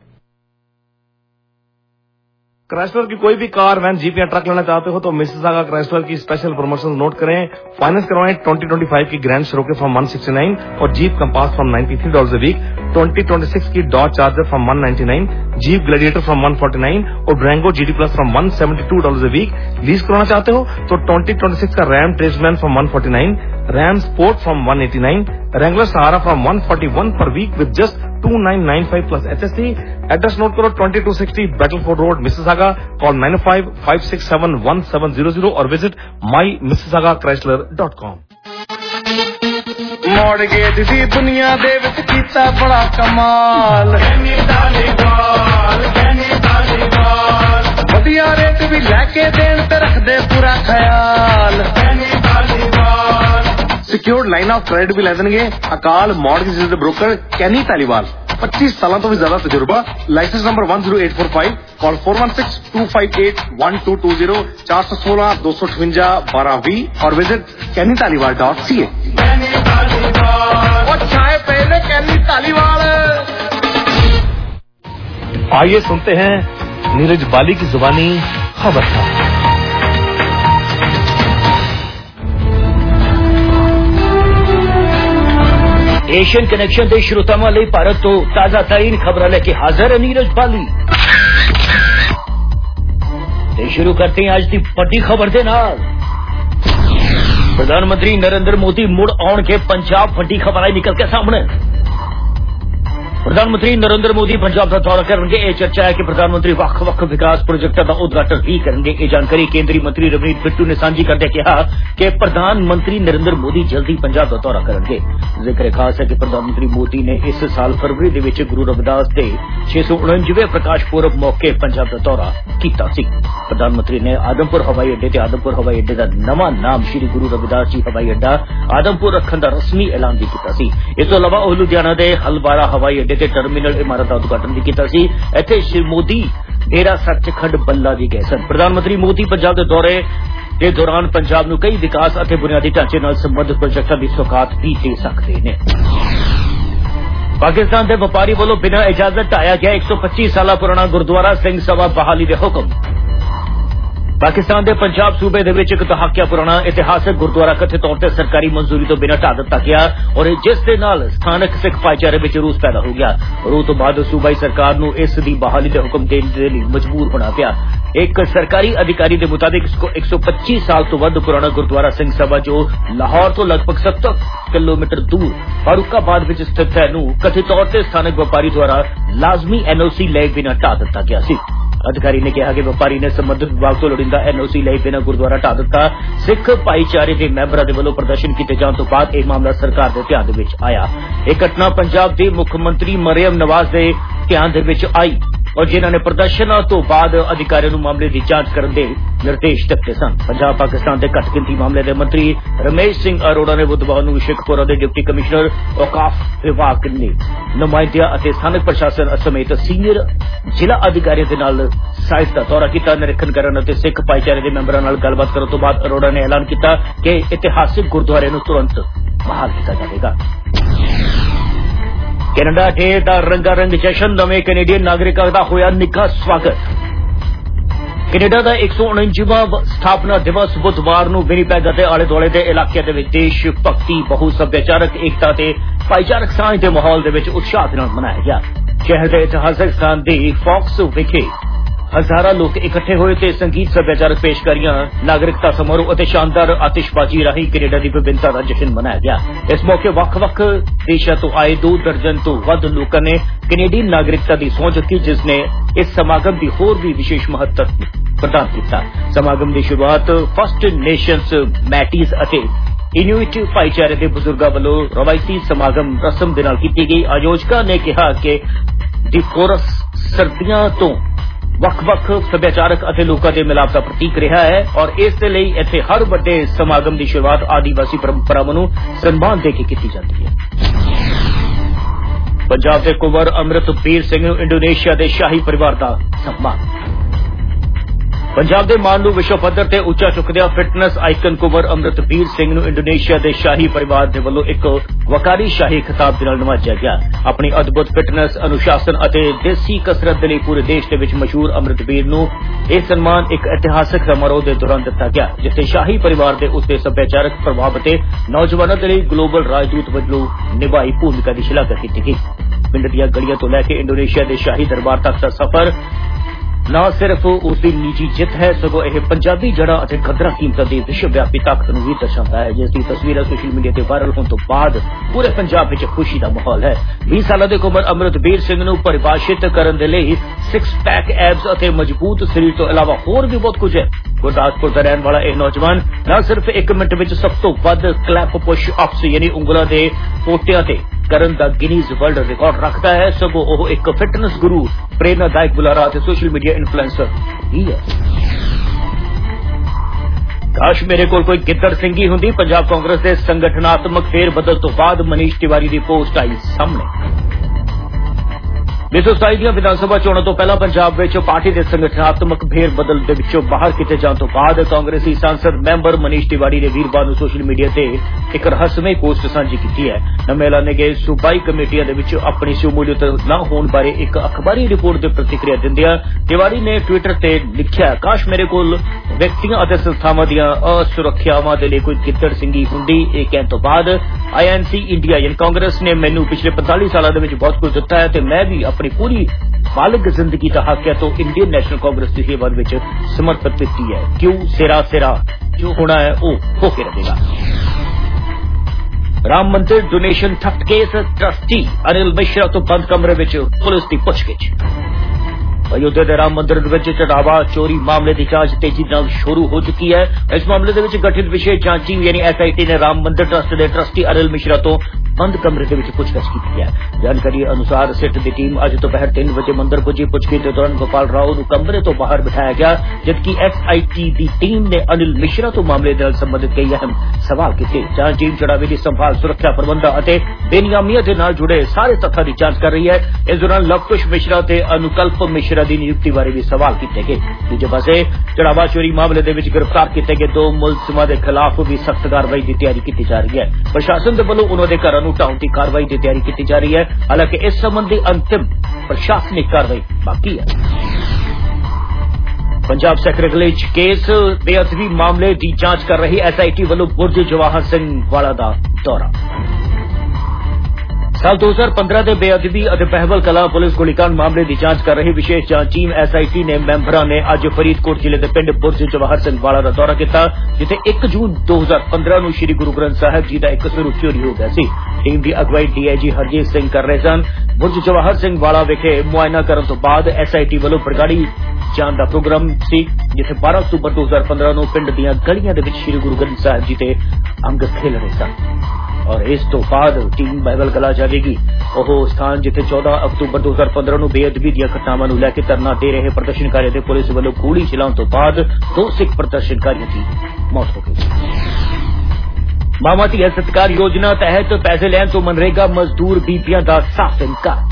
Chrysler की कोई भी कार, वैन, जीप या ट्रक लेना चाहते हो तो मिसिसागा क्राइस्लर की स्पेशल प्रमोशन नोट करें। फाइनेंस करवाएं 2025 की ग्रैंड शेरोकी फ्रॉम 169 और Jeep Compass from $93 a week, 2026 की Dodge Charger from 199, Jeep Gladiator from 149 और Durango GT plus from $172 a week। Lease करवाना चाहते हो तो 2026 का Ram Tradesman from 149, Ram Sport from 189, Wrangler Sahara from 141 per week with just 2995 plus HST। Address note करो 2260 बैटलफोर्ड road, Mississauga. Call 9556711700 और visit mymississaugaChrysler.com। Mortgage दी दुनिया दे विच कीता बड़ा कमाल, वधिया रेट भी लैके देन ते रखदे पूरा ख्याल, ਸਿਕਿਉਰਡ ਲਾਈਨ ਆਫ ਕ੍ਰੈਡਿਟ ਵੀ ਲੈ ਦੇਣਗੇ। ਅਕਾਲ ਮੌਰਗੇਜ ਦੇ ਬ੍ਰੋਕਰ ਕੈਨੀ ਧਾਲੀਵਾਲ, 25 ਸਾਲਾਂ ਤੋਂ ਵੀ ਜ਼ਿਆਦਾ ਤਜਰਬਾ। ਲਾਇਸੈਂਸ ਨੰਬਰ 10845, ਕਾਲ 4162581220, 416-258-1220 और विजिट kennytaliwal.ca। और चाय पहले कैनी तालीवाल। आइए सुनते हैं नीरज बाली की जुबानी खबरदार। एशियन कनेक्शन के श्रोतावां लई भारत तो ताजा तरीन खबर लेके हाजिर है नीरज बाली। ते शुरू करते हैं आज की बड़ी खबर दे नाल। प्रधानमंत्री नरेंद्र मोदी मुड़ आउण के पंजाब वड्डी खबर आई निकल के सामने। प्रधानमंत्री नरेंद्र मोदी पंजाब का दौरा करेंगे। यह चर्चा है कि प्रधानमंत्री ਵੱਖ-ਵੱਖ विकास प्रोजेक्टों का उद्घाटन भी करेंगे। यह जानकारी केंद्रीय मंत्री रवनीत बिट्टू ने साझी करते कहा कि प्रधानमंत्री नरेंद्र मोदी जल्दी पंजाब का दौरा करेंगे। जिक्र खास है कि प्रधानमंत्री मोदी ने इस साल फरवरी दे विच गुरु रविदास के 649वें प्रकाश पुरब मौके पंजाब का दौरा किया सी। प्रधानमंत्री ने आदमपुर हवाई अड्डे ते आदमपुर हवाई अड्डे का नवा नाम श्री गुरु रविदास जी हवाई अड्डा आदमपुर रखने का रस्मी ऐलान भी किया सी। इस तो इलावा वह लुधियाना के हलवारा हवाई अड्डे ते टर्मिनल इमारत का उद्घाटन भी किया सी। इत्थे श्री मोदी डेरा सचखंड बल्ला भी गए सन। प्रधानमंत्री मोदी पंजाब के दौरे के दौरान पंजाब नूं कई विकास और बुनियादी ढांचे नाल संबंधित प्रोजेक्टां की सौगात भी दे सकते हैं। पाकिस्तान के व्यापारी वालों बिना इजाजत ढाया गया 125 साल पुराना गुरुद्वारा सिंह सभा बहाली के हुक्म। पाकिस्तान के पंजाब सूबे दे विच एक दहाकिया पुराना इतिहासक गुरुद्वारा कथित तौर पर सरकारी मंजूरी तो बिना ढा दिता गया और जिस दे नाल स्थानक सिख भाईचारे विच रूस पैदा हो गया। रूस तो बाद सूबाई सरकार नूं इस दी बहाली दे हुक्म देने दे लई मजबूर होना पिया। एक सरकारी अधिकारी के मुताबिक 125 साल तो वध पुराना गुरुद्वारा सिंह सभा जो लाहौर तो लगभग 70 किलोमीटर दूर फारूकाबाद विच स्थित है नूं कथित तौर पर स्थानक व्यापारी द्वारा लाजमी एनओसी ले बिना ढा दिता गया सी। अधिकारी ने कहा कि व्यापारी ने संबंधित विभाग को लोड़ींदा एनओसी ले बिना गुरुद्वारा ढा दिता। सिख भाईचारे के मैंबरों के वालों प्रदर्शन किए जाने तो बाद यह मामला सरकार के ध्यान में आया। यह घटना पंजाब के मुख्यमंत्री मरियम नवाज के ध्यान में आई और जिन्होंने प्रदर्शन तो बाद अधिकारियों मामले की जांच करने के निर्देश दिते सन। पंजाब पाकिस्तान के घट गिनती मामले के मंत्री रमेश सिंह अरोड़ा ने बुधवार को शेखपुरा के डिप्टी कमिश्नर औकाफ विभाग ने नुमाइंदियां और स्थानक प्रशासन समेत सीनियर जिला अधिकारियों के नाल साइट का दौरा किया। निरीक्षण करने और सिख भाईचारे के मैंबरों नाल गलबात करने तो बाद अरोड़ा ने ऐलान किया कि इतिहासिक गुरुद्वारे नूं तुरंत बहाल किया जाएगा। कैनेडा डे दा रंगारंग जश्न नवें कैनेडियन नागरिकां दा होया निੱਘਾ स्वागत। कैनेडा का 149वां स्थापना दिवस बुधवार को विनीपेग के आले दुआले के इलाके के देश भक्ति बहु सभ्याचारक एकता ते भाईचारक सांझ के माहौल के उत्साह मनाया गया। शहर के इतिहासक स्थान दी फॉक्स विखे हजारां लोग इकट्ठे हुए ते संगीत सभ्याचारक पेशकारियां नागरिकता समारोह और शानदार आतिशबाजी राही कैनेडा की विभिन्नता का जश्न मनाया गया। इस मौके ਵੱਖ-ਵੱਖ देशों तो आए 2 दर्जन तो वध लोगों ने कैनेडियन नागरिकता की सौंझ की जिसने इस समागम की होर भी विशेष महत्व प्रदान किया। समागम की शुरुआत फर्स्ट नेशंस मैटीज अते इन्यूट भाईचारे के बुजुर्गों वालों रवायती समागम रस्म के नाल की गई। आयोजक ने कहा कि डिफोरस सर्दियों तो ਵੱਖ-ਵੱਖ ਸੱਭਿਆਚਾਰਕ ਅਤੇ ਲੋਕਾਂ ਦੇ ਮਿਲਾਪ ਦਾ ਪ੍ਰਤੀਕ ਰਿਹਾ ਹੈ और इस ਲਈ ਇੱਥੇ हर ਵੱਡੇ ਸਮਾਗਮ ਦੀ शुरुआत आदिवासी परंपरावां ਨੂੰ ਸਨਮਾਨ ਦੇ ਕੇ ਕੀਤੀ ਜਾਂਦੀ ਹੈ। पंजाब के कुंवर अमृतवीर सिंह ਨੂੰ इंडोनेशिया के शाही परिवार का सम्मान। पंजाब के मान ਨੂੰ विश्व पद्धर ते ਉੱਚਾ ਚੁੱਕਦਿਆਂ फिटनेस आइकन कुंवर अमृतवीर सिंह ਨੂੰ इंडोनेशिया के शाही परिवार के ਵੱਲੋਂ एक वकारी शाही खिताब ਦੇ ਨਾਲ ਨਵਾਜਿਆ ਗਿਆ। अपनी अद्भुत फिटनेस अनुशासन ਅਤੇ देसी कसरत ਦੇ ਲਈ पूरे देश ਦੇ ਵਿੱਚ मशहूर अमृतवीर ਨੂੰ ਇਹ सम्मान एक ऐतिहासिक समारोह के दौरान ਦਿੱਤਾ ਗਿਆ ਜਿੱਥੇ शाही परिवार ਦੇ ਉਸਦੇ ਸੱਭਿਆਚਾਰਕ ਪ੍ਰਭਾਵ ਅਤੇ ਨੌਜਵਾਨਾਂ ਦੇ ਲਈ ग्लोबल राजदूत ਵੱਲੋਂ ਨਿਭਾਈ ਭੂਮਿਕਾ ਦੀ ਸ਼ਲਾਘਾ ਕੀਤੀ ਗਈ। ਪਿੰਡ ਦੀਆਂ ਗਲੀਆਂ ਤੋਂ ਲੈ ਕੇ इंडोनेशिया के शाही दरबार तक का सफर न सिर्फ उसकी निजी जित है सगों यह पंजाबी जड़ा और कदर कीमत की विश्वव्यापी ताकत भी दर्शाता है जिसकी तस्वीर सोशल मीडिया से वायरल होने तो बाद पूरे पंजाब में खुशी का माहौल है। 20 साल के उम्र अमृतवीर सिंह को परिभाषित करने के लिए 6 पैक एब्स और मजबूत शरीर तो इलावा होर भी बहुत कुछ है। गुरदासपुर का रहने वाला यह नौजवान न सिर्फ 1 मिनट में सब तो वध क्लैप पुश अप्स यानी उंगलों के पोटियां ते करन दा गिनीज वर्ल्ड रिकॉर्ड रखता है सगों वो एक फिटनेस गुरु प्रेरणादायक बुलारा सोशल मीडिया इन्फ्लुएंसर ही है। ਕਾਸ਼ ਮੇਰੇ ਕੋਲ ਕੋਈ ਗਿੱਦੜ ਸਿੰਘੀ ਹੁੰਦੀ। ਪੰਜਾਬ ਕਾਂਗਰਸ ਦੇ ਸੰਗਠਨਾਤਮਕ ਫੇਰ ਬਦਲ ਤੋਂ ਬਾਅਦ ਮਨੀਸ਼ ਤਿਵਾਰੀ ਦੀ ਪੋਸਟ ਆਈ ਸਾਹਮਣੇ। 2027 ਦੀਆਂ ਵਿਧਾਨ ਸਭਾ ਚੋਣਾਂ ਤੋਂ ਪਹਿਲਾਂ ਪੰਜਾਬ ਵਿੱਚ ਪਾਰਟੀ ਦੇ ਸੰਗਠਨਾਤਮਕ ਫੇਰ ਬਦਲ ਦੇ ਵਿੱਚੋਂ ਬਾਹਰ ਕੀਤੇ ਜਾਣ ਤੋਂ ਬਾਅਦ ਕਾਂਗਰਸੀ ਸੰਸਦ ਮੈਂਬਰ ਮਨੀਸ਼ ਤਿਵਾਰੀ ਨੇ ਵੀਰਵਾਰ ਨੂੰ ਸੋਸ਼ਲ ਮੀਡੀਆ ਤੇ ਇੱਕ ਰਹੱਸਮਈ ਪੋਸਟ ਸਾਂਝੀ ਕੀਤੀ ਹੈ। ਨਵੇਂ ਐਲਾਨੇ ਗਏ ਸੂਬਾਈ ਕਮੇਟੀਆਂ ਦੇ ਵਿੱਚ ਆਪਣੀ ਸ਼ਮੂਲੀਅਤ ਨਾ ਹੋਣ ਬਾਰੇ ਇੱਕ ਅਖਬਾਰੀ ਰਿਪੋਰਟ ਦੇ ਪ੍ਰਤੀਕਿਰਿਆ ਦਿੰਦਿਆਂ ਤਿਵਾਰੀ ਨੇ ਟਵਿੱਟਰ ਤੇ ਲਿਖਿਆ, ਕਾਸ਼ ਮੇਰੇ ਕੋਲ ਵਿਅਕਤੀਆਂ ਅਤੇ ਸੰਸਥਾਵਾਂ ਦੀਆਂ ਅਸੁਰੱਖਿਆਵਾਂ ਦੇ ਲਈ ਕੋਈ ਗਿੱਦੜ ਸਿੰਘੀ ਹੁੰਦੀ। ਇਹ ਕਹਿਣ ਤੋਂ ਬਾਅਦ INC ਇੰਡੀਆ ਯਾਨੀ ਕਾਂਗਰਸ ਨੇ ਮੈਨੂੰ ਪਿਛਲੇ 45 ਸਾਲਾਂ ਦੇ ਵਿੱਚ ਬਹੁਤ ਕੁਝ ਦਿੱਤਾ ਹੈ ਤੇ ਮੈਂ ਵੀ ਆਪਣੀ ਪੂਰੀ ਬਾਲਗ ਜ਼ਿੰਦਗੀ ਦਾ ਹਾਕਿਆ ਤੋਂ ਇੰਡੀਅਨ ਨੈਸ਼ਨਲ ਕਾਂਗਰਸ ਦੀ ਸੇਵਾ ਵਿੱਚ ਸਮਰਪਿਤ ਕੀਤੀ ਹੈ। ਕਿਉਂ ਸਿਰਾ ਜੋ ਹੋਣਾ ਹੈ ਉਹ ਹੋ ਕੇ ਰਹੇਗਾ। Ram Mandir donation theft case trustee Anil Mishra ਤੋਂ ਬੰਦ ਕਮਰੇ ਵਿੱਚ ਪੁਲਿਸ ਦੀ ਪੁੱਛਗਿੱਛ। अयोध्या के राम मंदिर चढ़ावा चोरी मामले की जांच तेजी नाल शुरू हो चुकी है। इस मामले के गठित विशेष जांच टीम यानी SIT ने राम मंदिर ट्रस्ट के ट्रस्टी अनिल मिश्रा तो बंद कमरे के पुछगिछ की है। जानकारी अनुसार सिट की टीम अज दोपहर 3 बजे मंदिर पुजी। पुछगिछ के दौरान गोपाल राव को कमरे तो बाहर बिठाया गया, जबकि SIT की टीम ने अनिल मिश्रा तो मामले से संबंधित कई अहम सवाल किए। जांच टीम चढ़ावे की संभाल सुरक्षा प्रबंध और बेनियामिया के नाल जुड़े सारे तथ्यों की जांच कर रही है। इस दौरान लवकुश मिश्रा ते अनुकल्प मिश्रा की नियुक्ति बारे भी सवाल किए गए। दूजे पासे चढ़ावा चोरी मामले के गिरफ्तार किए गए 2 मुलजिमां के खिलाफ भी सख्त कार्रवाई की तैयारी की जा रही है। प्रशासन के वालों उन्होंने घरों ढाउण की कार्रवाई की तैयारी की जा रही है। हालांकि इस संबंधी अंतिम प्रशासनिक कार्रवाई बाकी है। पंजाब सैक्रेटरीज केस बेअदबी मामले की जांच कर रही SIT वालों बुर्ज जवाहर सिंह वाला का दौरा। साल 2015 के बेअदबी और बहबल कला पुलिस गोलीकांड मामले की जांच कर रही विशेष जांच टीम SIT ने मैंबरां ने अज फरीदकोट जिले के पिंड बुर्ज जवाहर सिंह वाला का दौरा किया, जिथे 1 जून 2015 ਨੂੰ श्री गुरु ग्रंथ साहिब जी का एक स्वरूप चोरी हो गया सी। टीम की अगवाई DIG हरजीत सिंह कर रहे सन। बुर्ज जवाहर सिंह वाला विखे मुआयना करने तो बाद SIT वालों बरगाड़ी जान का प्रोग्राम सी, जिथे 12 अक्तूबर 2015 ਨੂੰ पिंड ਦੀਆਂ गलियां ਦੇ ਵਿੱਚ श्री गुरु ग्रंथ साहिब जी के अंग खेल रहे सन। और इस तो बाद टीम बाइबल कला जाएगी ਉਹ स्थान जिथे 14 अक्तूबर 2015 ਨੂੰ बेअदबी ਦੀਆਂ ਘਟਨਾਵਾਂ ਨੂੰ ਲੈ ਕੇ ਧਰਨਾ ਦੇ ਰਹੇ ਪ੍ਰਦਰਸ਼ਨਕਾਰੀਆਂ ਦੇ ਪੁਲਿਸ ਵੱਲੋਂ ਗੋਲੀ ਚਲਾਉਣ ਤੋਂ ਬਾਅਦ 2 ਸਿੱਖ ਪ੍ਰਦਰਸ਼ਨਕਾਰੀਆਂ ਦੀ ਮੌਤ ਹੋ ਗਈ। ਮਾਵਾਂ ਧੀਆਂ ਸਤਿਕਾਰ योजना तहत पैसे ਲੈਣ ਤੋਂ मनरेगा मजदूर बीबियां ਦਾ साफ इनकार।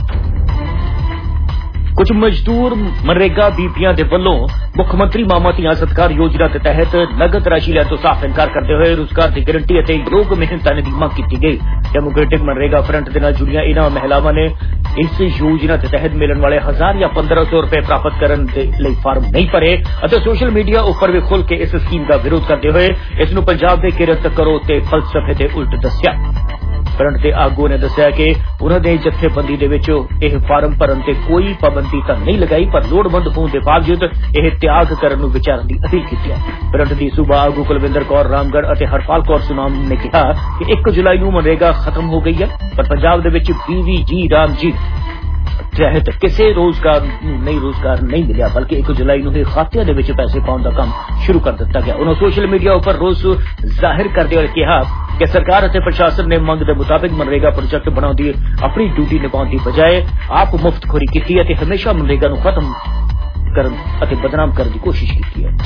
कुछ मजदूर मनरेगा बीबियां दे वल्लों मुख्यमंत्री मामा धीआं सत्कार योजना के तहत नगद राशि लैण तो साफ इनकार करते हुए रोजगार की गारंटी और योग मेहनताने की मांग की गई। डेमोक्रेटिक मनरेगा फ्रंट के नाल जुड़ियां इन्हां महिलावां ने इस योजना के तहत मिलने वाले 1000 या 1500 रुपए प्राप्त करने के लिए फार्म नहीं भरे और सोशल मीडिया उपर भी खुल के इस स्कीम का विरोध करते हुए इसनूं पंजाब के किरत करो ते फलसफे के उल्ट दस्या। फ्रंट के आगू ने दस्या कि उन्होंने जत्थेबंदी दे विच यह फार्म भरन ते कोई पाबंदी तो नहीं लगाई, पर लोड़वंद होने के बावजूद यह त्याग करने नूं विचारन की अपील की है। फ्रंट की सूबा आगू कुलविंदर कौर रामगढ़ और हरपाल कौर सुनाम ने कहा कि 1 जुलाई नूं मनरेगा खत्म हो गई है, पर पंजाब दे विच BVG राम जी तहत किसी रोजगार नहीं मिला, बल्कि 1 जुलाई नूं खातियां दे विच पैसे पाउण दा काम शुरू कर दिता गया। उन्होंने सोशल मीडिया पर रोस जाहिर करते हुए कहा कि सरकार और प्रशासन ने मंग के मुताबिक मनरेगा प्रोजेक्ट बनाने अपनी ड्यूटी निभाने की बजाय आप मुफ्तखोरी की है, हमेशा मनरेगा नूं खत्म करने बदनाम करने की कोशिश की है।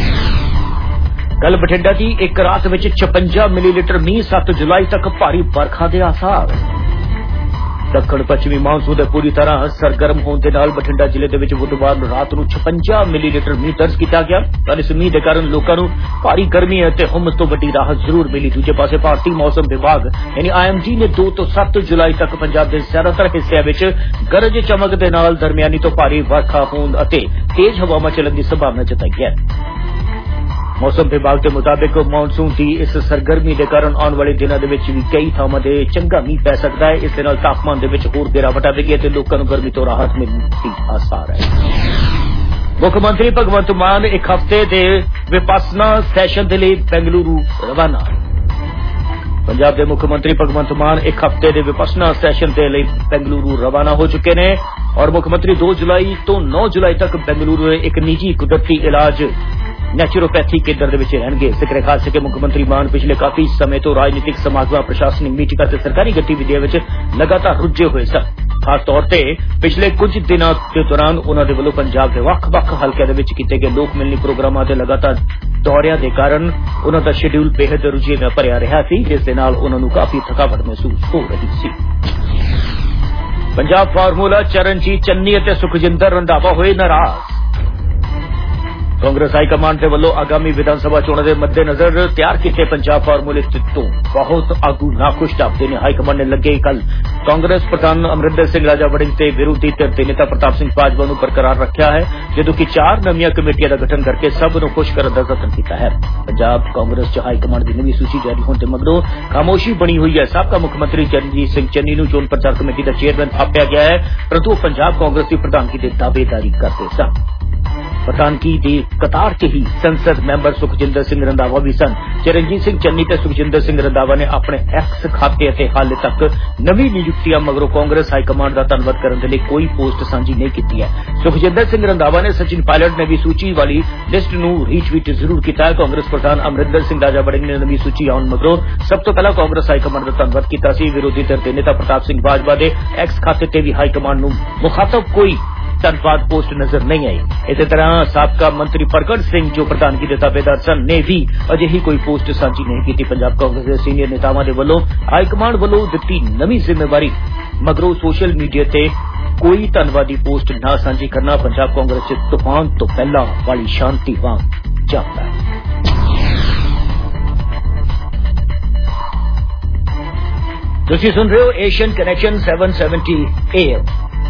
कल बठिंडा की एक रात में 56 मिलीलीटर मीह 7 जुलाई तक भारी बरखा के आसार। दक्षिण पश्चिमी मानसून पूरी तरह सरगर्म होने के नाल बठिंडा जिले के बुधवार रात को 56 मिलीलीटर मीह दर्ज किया गया और इस मीह के कारण लोगों को भारी गर्मी और हुम्मस तो वड्डी राहत जरूर मिली। दूजे पासे भारतीय मौसम विभाग यानी IMD ने 2 तो 7 जुलाई तक पंजाब के ज्यादातर हिस्सों में गरज चमक के नाल दरमियानी तो भारी वर्षा होने और तेज हवावां चलने की संभावना जताई है। मौसम विभाग के मुताबिक मानसून की इस सरगर्मी के कारण आने वाले दिनों के भी कई थावां ते चंगा मीह पै सकता है। इस तापमान के होर गिरावट आएगी और लोगों को गर्मी तो राहत मिलने की आसार है। मुख्यमंत्री भगवंत मान एक हफ्ते के विपासना सैशन के लिए बेंगलुरु रवाना। पंजाब के मुख्यमंत्री भगवंत मान एक हफ्ते के विपासना सैशन के लिए बेंगलुरु रवाना हो चुके हैं और मुख्यमंत्री 2 जुलाई तो 9 जुलाई तक बेंगलुरु एक निजी कुदरती इलाज नैचुरोपैथी केंद्र रहेंगे। जिक्र खास के मुख्यमंत्री मान पिछले काफी समय तो राजनीतिक समागम प्रशासनिक मीटिंगां ते सरकारी गतिविधियों में लगातार रुझे हुए सन। खास तौर पर पिछले कुछ दिनों के दौरान उन्होंने वालों पंजाब के वक्-वक् हलकों किए गए लोक मिलनी प्रोग्रामों से लगातार ਦੌਰਿਆਂ ਦੇ ਕਾਰਨ ਉਹਨਾਂ ਦਾ ਸ਼ਡਿਊਲ ਬੇਹੱਦ ਰੁਝੇਵੇਂ ਨਾਲ ਭਰਿਆ ਰਿਹਾ ਸੀ, ਜਿਸ ਦੇ ਨਾਲ ਉਹਨਾਂ ਨੂੰ ਕਾਫੀ ਥਕਾਵਟ ਮਹਿਸੂਸ ਹੋ ਰਹੀ ਸੀ। ਪੰਜਾਬ ਫਾਰਮੂਲਾ ਚਰਨਜੀਤ ਚੰਨੀ ਅਤੇ ਸੁਖਜਿੰਦਰ ਰੰਧਾਵਾ ਹੋਏ ਨਾਰਾਜ਼। ਕਾਂਗਰਸ ਹਾਈ ਕਮਾਂਡ ਦੇ ਵੱਲੋਂ ਆਗਾਮੀ ਵਿਧਾਨ ਸਭਾ ਚੋਣਾਂ ਦੇ ਮੱਦੇਨਜ਼ਰ ਤਿਆਰ ਕੀਤੇ ਪੰਜਾਬ ਫਾਰਮੂਲੇ ਤੋਂ ਬਹੁਤ ਆਗੂ ਨਾਖੁਸ਼ ਢਾਬਦੇ ਨੇ। ਹਾਈ ਕਮਾਂਡ ਨੇ ਲੱਗੇ ਕੱਲ ਕਾਂਗਰਸ ਪ੍ਰਧਾਨ ਅਮਰਿੰਦਰ ਸਿੰਘ ਰਾਜਾ ਵੜਿੰਗ ਤੇ ਵਿਰੋਧੀ ਧਿਰ ਦੇ ਨੇਤਾ ਪ੍ਰਤਾਪ ਸਿੰਘ ਬਾਜਵਾ ਨੂੰ ਬਰਕਰਾਰ ਰੱਖਿਆ ਹੈ, ਜਦੋਂ ਕਿ 4 ਨਵੀਆਂ ਕਮੇਟੀਆਂ ਦਾ ਗਠਨ ਕਰਕੇ ਸਭ ਨੂੰ ਖੁਸ਼ ਕਰਨ ਦਾ ਯਤਨ ਕੀਤਾ ਹੈ। ਪੰਜਾਬ ਕਾਂਗਰਸ ਚ ਹਾਈ ਕਮਾਂਡ ਦੀ ਨਵੀਂ ਸੂਚੀ ਜਾਰੀ ਹੋਣ ਦੇ ਮਗਰੋਂ ਖਾਮੋਸ਼ੀ ਬਣੀ ਹੋਈ ਹੈ। ਸਾਬਕਾ ਮੁੱਖ ਮੰਤਰੀ ਚਰਨਜੀਤ ਸਿੰਘ ਚੰਨੀ ਨੂੰ ਚੋਣ ਪ੍ਰਚਾਰ ਕਮੇਟੀ ਦਾ ਚੇਅਰਮੈਨ ਥਾਪਿਆ ਗਿਆ ਹੈ, ਪਰੰਤੂ ਪੰਜਾਬ ਕਾਂਗਰਸ ਦੀ ਪ੍ਰਧਾਨਗੀ ਦੇ ਦਾਅਵੇਦਾਰੀ ਕਰਦੇ ਸਨ। ਪ੍ਰਧਾਨਗੀ ਦੀ ਕਤਾਰ 'ਚ ਹੀ ਸੰਸਦ ਮੈਂਬਰ ਸੁਖਜਿੰਦਰ ਸਿੰਘ ਰੰਧਾਵਾ ਵੀ ਸਨ। ਚਰਨਜੀਤ ਸਿੰਘ ਚੰਨੀ ਤੇ ਸੁਖਜਿੰਦਰ ਸਿੰਘ ਰੰਧਾਵਾ ਨੇ ਆਪਣੇ ਐਕਸ ਖਾਤੇ ਅਤੇ ਹਾਲੇ ਤੱਕ ਨਵੀਂ ਨਿਯੁਕਤੀਆਂ ਮਗਰੋਂ ਕਾਂਗਰਸ ਹਾਈ ਕਮਾਂਡ ਦਾ ਧੰਨਵਾਦ ਕਰਨ ਦੇ ਲਈ ਕੋਈ ਪੋਸਟ ਸਾਂਝੀ ਨਹੀਂ ਕੀਤੀ ਹੈ। ਸੁਖਜਿੰਦਰ ਸਿੰਘ ਰੰਧਾਵਾ ਨੇ ਸਚਿਨ ਪਾਇਲਟ ਨੇ ਵੀ ਸੂਚੀ ਵਾਲੀ ਲਿਸਟ ਨੂੰ ਰੀਟਵੀਟ ਜ਼ਰੂਰ ਕੀਤਾ ਹੈ। ਕਾਂਗਰਸ ਪ੍ਰਧਾਨ ਅਮਰਿੰਦਰ ਸਿੰਘ ਰਾਜਾ ਵੜਿੰਗ ਨੇ ਨਵੀਂ ਸੂਚੀ ਆਉਣ ਮਗਰੋਂ ਸਭ ਤੋਂ ਪਹਿਲਾਂ ਕਾਂਗਰਸ ਹਾਈ ਕਮਾਂਡ ਦਾ ਧੰਨਵਾਦ ਕੀਤਾ ਸੀ। ਵਿਰੋਧੀ ਧਿਰ ਦੇ ਨੇਤਾ ਪ੍ਰਤਾਪ ਸਿੰਘ ਬਾਜਵਾ ਦੇ ਐਕਸ ਖਾਤੇ ਤੇ ਵੀ ਹਾਈ ਕਮਾਂਡ ਨੂੰ ਮੁਖਾਤਬ ਕੋਈ ਧੰਨਵਾਦ ਪੋਸਟ ਨਜ਼ਰ ਨਹੀਂ ਆਈ। ਇਸੇ ਤਰ੍ਹਾਂ ਸਾਬਕਾ ਮੰਤਰੀ ਪ੍ਰਗਟ ਸਿੰਘ ਜੋ ਪ੍ਰਧਾਨਗੀ ਦੇ ਦਾਅਵੇਦਾਰ ਸਨ ਨੇ ਵੀ ਅਜਿਹੀ ਕੋਈ ਪੋਸਟ ਸਾਂਝੀ ਨਹੀਂ ਕੀਤੀ। ਪੰਜਾਬ ਕਾਂਗਰਸ ਦੇ ਸੀਨੀਅਰ ਨੇਤਾਵਾਂ ਦੇ ਵੱਲੋਂ ਹਾਈ ਕਮਾਂਡ ਵੱਲੋਂ ਦਿੱਤੀ ਨਵੀਂ ਜ਼ਿੰਮੇਵਾਰੀ ਮਗਰੋਂ ਸੋਸ਼ਲ ਮੀਡੀਆ ਤੇ ਕੋਈ ਧੰਨਵਾਦੀ ਪੋਸਟ ਨਾ ਸਾਂਝੀ ਕਰਨਾ ਪੰਜਾਬ ਕਾਂਗਰਸ ਚ ਤੂਫਾਨ ਤੋਂ ਪਹਿਲਾਂ ਵਾਲੀ ਸ਼ਾਂਤੀ ਵਾਂਗ ਜਾਂਦਾ ਹੈ। ਤੁਸੀਂ ਸੁਣ ਰਹੇ ਹੋ ਏਸ਼ੀਅਨ ਕਨੈਕਸ਼ਨ 770 AM।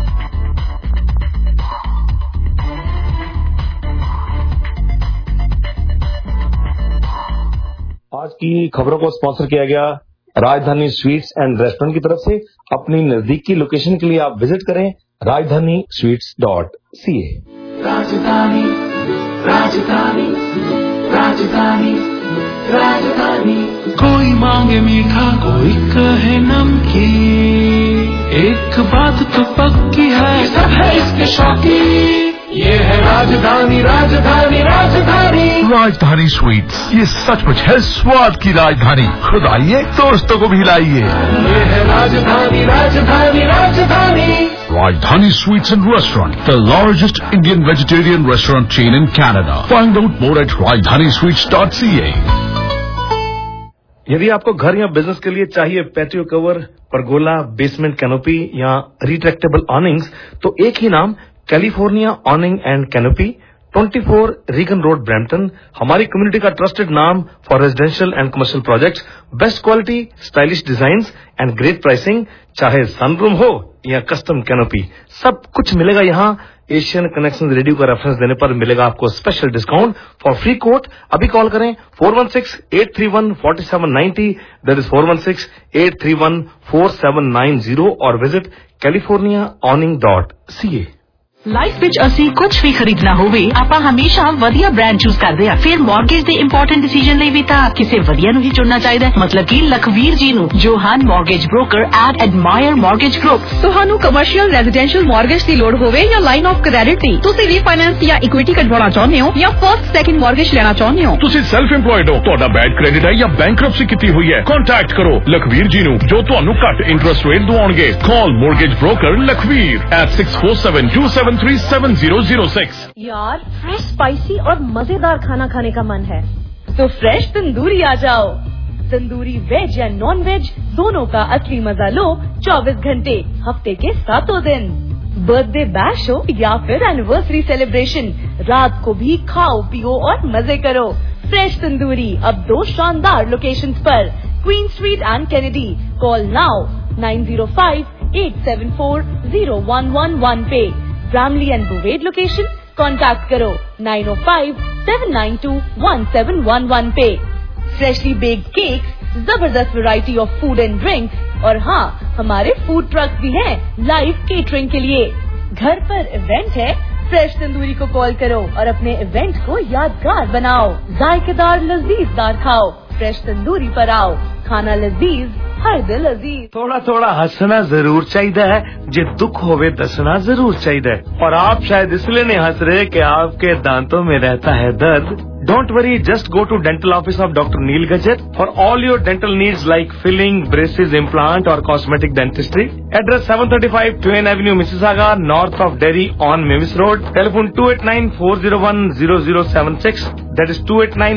आज की खबरों को स्पॉन्सर किया गया राजधानी स्वीट्स एंड रेस्टोरेंट की तरफ से। अपनी नजदीकी लोकेशन के लिए आप विजिट करें rajdhanisweets.ca। राजधानी राजधानी राजधानी राजधानी। कोई मांगे मीठा कोई कहे नमकीन, एक बात तो पक्की है सब है इसके शौकीन। ये है राजधानी राजधानी राजधानी। राजधानी स्वीट्स, ये सचमुच है स्वाद की राजधानी। खुद आइए, दोस्तों को भी लाइए। ये है राजधानी राजधानी राजधानी। Rajdhani Sweets and Restaurant, the largest Indian vegetarian restaurant chain in Canada. Find out more at rajdhanisweets.ca। यदि आपको घर या बिजनेस के लिए चाहिए patio cover, pergola, basement canopy या रिट्रैक्टेबल ऑनिंग्स, तो एक ही नाम California awning and canopy, 24 Regan road, Brampton. हमारी कम्युनिटी का ट्रस्टेड नाम for residential and commercial projects. Best quality, stylish designs and great pricing. चाहे सनरूम हो या कस्टम कैनोपी, सब कुछ मिलेगा यहाँ। एशियन कनेक्शन रेडियो का रेफरेंस देने पर मिलेगा आपको special discount for free quote. अभी कॉल करें 416-831-4790, दैट इज 416-831-4790 और विजिट californiaawning.ca। ਲਾਈਫ ਵਿੱਚ ਅਸੀਂ ਕੁਝ ਵੀ ਖਰੀਦਣਾ ਹੋਵੇ ਆਪਾਂ ਹਮੇਸ਼ਾ ਵਧੀਆ ਬ੍ਰਾਂਡ ਚੂਜ਼ ਕਰਦੇ ਆ। ਫਿਰ ਮਾਰਗੇਜ ਦੇ ਇੰਪੋਰਟੈਂਟ ਡਿਸੀਜਨ ਲਈ ਵੀ ਤਾਂ ਕਿਸੇ ਵਧੀਆ ਨੂੰ ਹੀ ਚੁਣਨਾ ਚਾਹੀਦਾ ਹੈ। ਮਤਲਬ ਕਿ ਲਖਵੀਰ ਜੀ ਨੂੰ, ਜੋ ਹਨ mortgage broker at Admire mortgage group. ਤੁਹਾਨੂੰ ਕਮਰਸ਼ੀਅਲ ਰੈਜ਼ੀਡੈਂਸ਼ੀਅਲ ਮਾਰਗੇਜ ਦੀ ਲੋੜ ਹੋਵੇ ਜਾਂ ਲਾਈਨ ਆਫ ਕ੍ਰੈਡਿਟ ਦੀ, ਤੁਸੀਂ ਰੀਫਾਈਨੈਂਸ ਜਾਂ ਇਕੁਇਟੀ ਕਢਵਾਉਣਾ ਚਾਹੁੰਦੇ ਹੋ ਜਾਂ ਫਰਸਟ ਸੈਕਿੰਡ ਮਾਰਗੇਜ ਲੈਣਾ ਚਾਹੁੰਦੇ ਹੋ, ਤੁਸੀਂ ਸੈਲਫ ਇੰਪਲੋਇਡ ਹੋ, ਤੁਹਾਡਾ ਬੈਡ ਕ੍ਰੈਡਿਟ ਹੈ ਜਾਂ ਬੈਂਕਰਪਸੀ ਕੀਤੀ ਹੋਈ ਹੈ, ਕੰਟੈਕਟ ਕਰੋ ਲਖਵੀਰ ਜੀ ਨੂੰ ਜੋ ਤੁਹਾਨੂੰ ਘੱਟ ਇੰਟਰਸਟ ਰੇਟ ਦਵਾਉਣਗੇ। Call mortgage broker Lakhvir at 6472737006। यार फ्रेश स्पाइसी और मजेदार खाना खाने का मन है तो फ्रेश तंदूरी आ जाओ। तंदूरी वेज या नॉन वेज दोनों का असली मजा लो 24 घंटे हफ्ते के 7 दिन। बर्थडे बैश हो या फिर एनिवर्सरी सेलिब्रेशन, रात को भी खाओ पियो और मजे करो। फ्रेश तंदूरी अब 2 शानदार लोकेशंस पर, Queen street and Kennedy. Call now 905-874-0111 पे। Bramalea and Bovaird location contact करो 905-792-1711 पे। फ्रेशली बेक्ड केक, जबरदस्त variety of food and drinks और हाँ हमारे फूड ट्रक भी हैं लाइव केटरिंग के लिए। घर पर इवेंट है, फ्रेश तंदूरी को कॉल करो और अपने इवेंट को यादगार बनाओ। जायकेदार लजीजदार खाओ, फ्रेश तंदूरी पर आओ। खाना लजीज हर दिल अजीज। थोड़ा थोड़ा हंसना जरूर चाहिए, जे दुख होवे दसना जरूर चाहिए। और आप शायद इसलिए नहीं हंस रहे कि आपके दांतों में रहता है दर्द। Don't worry, just go to dental office of Dr. Neil Gajat for all your dental needs like filling, braces, implant or cosmetic dentistry. Address 735 Twain Avenue, Mississauga, north of Derry on Mewis Road. Telephone 289-401-0076. That is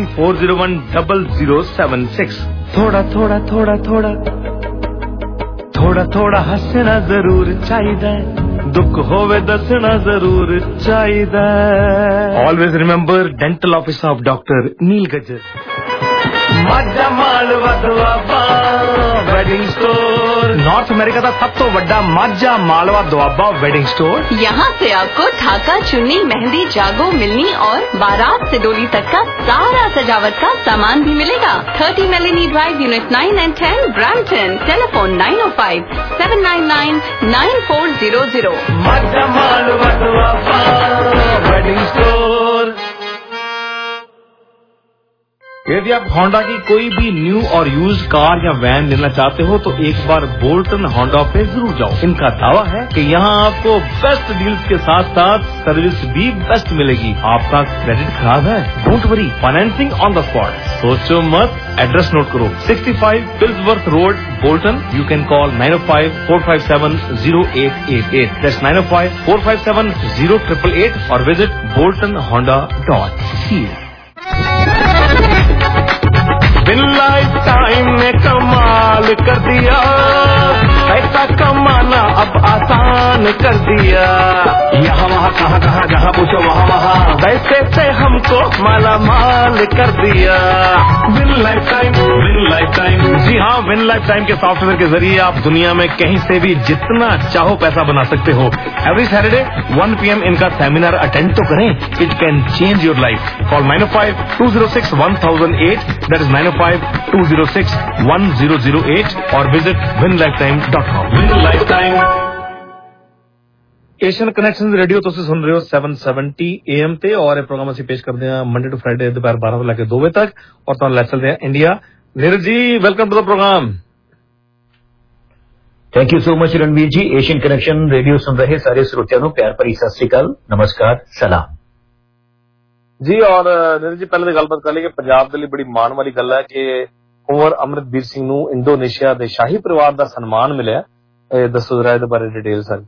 2894010076. थोड़ा थोड़ा थोड़ा थोड़ा थोड़ा थोड़ा हंसना जरूर चाहिए, दुख होवे दसना जरूर चाहिए. Always remember Dental Office of Dr. Neil Gajjar. Majha Malwa Doaba wedding store, North America का सब तो बड़ा माझा मालवा दुआबा वेडिंग स्टोर. यहाँ से आपको ढाका, चुन्नी, मेहंदी, जागो, मिलनी और बारात से डोली तक का सारा सजावट का सामान भी मिलेगा. 30 Melanie drive, unit 9 and 10, Brampton. Telephone 905-799-9400. Majha Malwa Doaba wedding store. यदि आप होंडा की कोई भी न्यू और यूज कार या वैन लेना चाहते हो तो एक बार बोल्टन होंडा पे जरूर जाओ. इनका दावा है कि यहाँ आपको बेस्ट डील्स के साथ साथ सर्विस भी बेस्ट मिलेगी. आपका क्रेडिट खराब है, don't worry, financing on the spot. सोचो मत, एड्रेस नोट करो. 65 Pillsworth road, Bolton. You can call 905-457-0888. That's 905-457-0888 और विजिट boltonhonda.ca. बिन लाइफ टाइम ने कमाल कर दिया, ऐसा कमाना अब आसान कर दिया. यहाँ वहाँ कहाँ कहाँ जहाँ पूछो वहाँ वहाँ, वैसे से हमको माला माल कर दिया. Win Lifetime, Win Lifetime. जी हाँ, विन लाइफ टाइम के सॉफ्टवेयर के जरिए आप दुनिया में कहीं से भी जितना चाहो पैसा बना सकते हो. एवरी सैटरडे 1 PM इनका सेमिनार अटेंड तो करें. It can change your life. Call 905-206-1008. That is 905-206-1008 और विजिट winlifetime.com. Win Lifetime. एशियन कनेक्शन रेडियो ਤੁਸੀਂ ਸੁਣ ਰਹੇ ਹੋ 770 AM ਤੇ ਔਰ ਇਹ ਪ੍ਰੋਗਰਾਮ ਅਸੀਂ ਪੇਸ਼ ਕਰਦੇ ਹਾਂ ਮੰਡੇ ਟੂ ਫਰਾਈਡੇ ਦੁਪਹਿਰ 12 ਤੋਂ ਲੈ ਕੇ 2 ਵਜੇ ਤੱਕ ਔਰ ਤੁਹਾਨੂੰ ਲੈ ਚਲਦੇ ਹਾਂ India. Neeraj ji, welcome to the programme. Thank you so much Ranveer ji. Asian connection radio सुन रहे सारे श्रोतियों को प्यार भरी सत श्री अकाल, नमस्कार, सलाम जी. और नीरज जी, पहले तो गलबात कर ली कि पंजाब के लिए बड़ी मान वाली गल है कि कुंवर अमृतवीर सिंह ਨੂੰ इंडोनेशिया के शाही परिवार का सन्मान मिला. दसो जरा ਇਹਦੇ ਬਾਰੇ डिटेल सारी.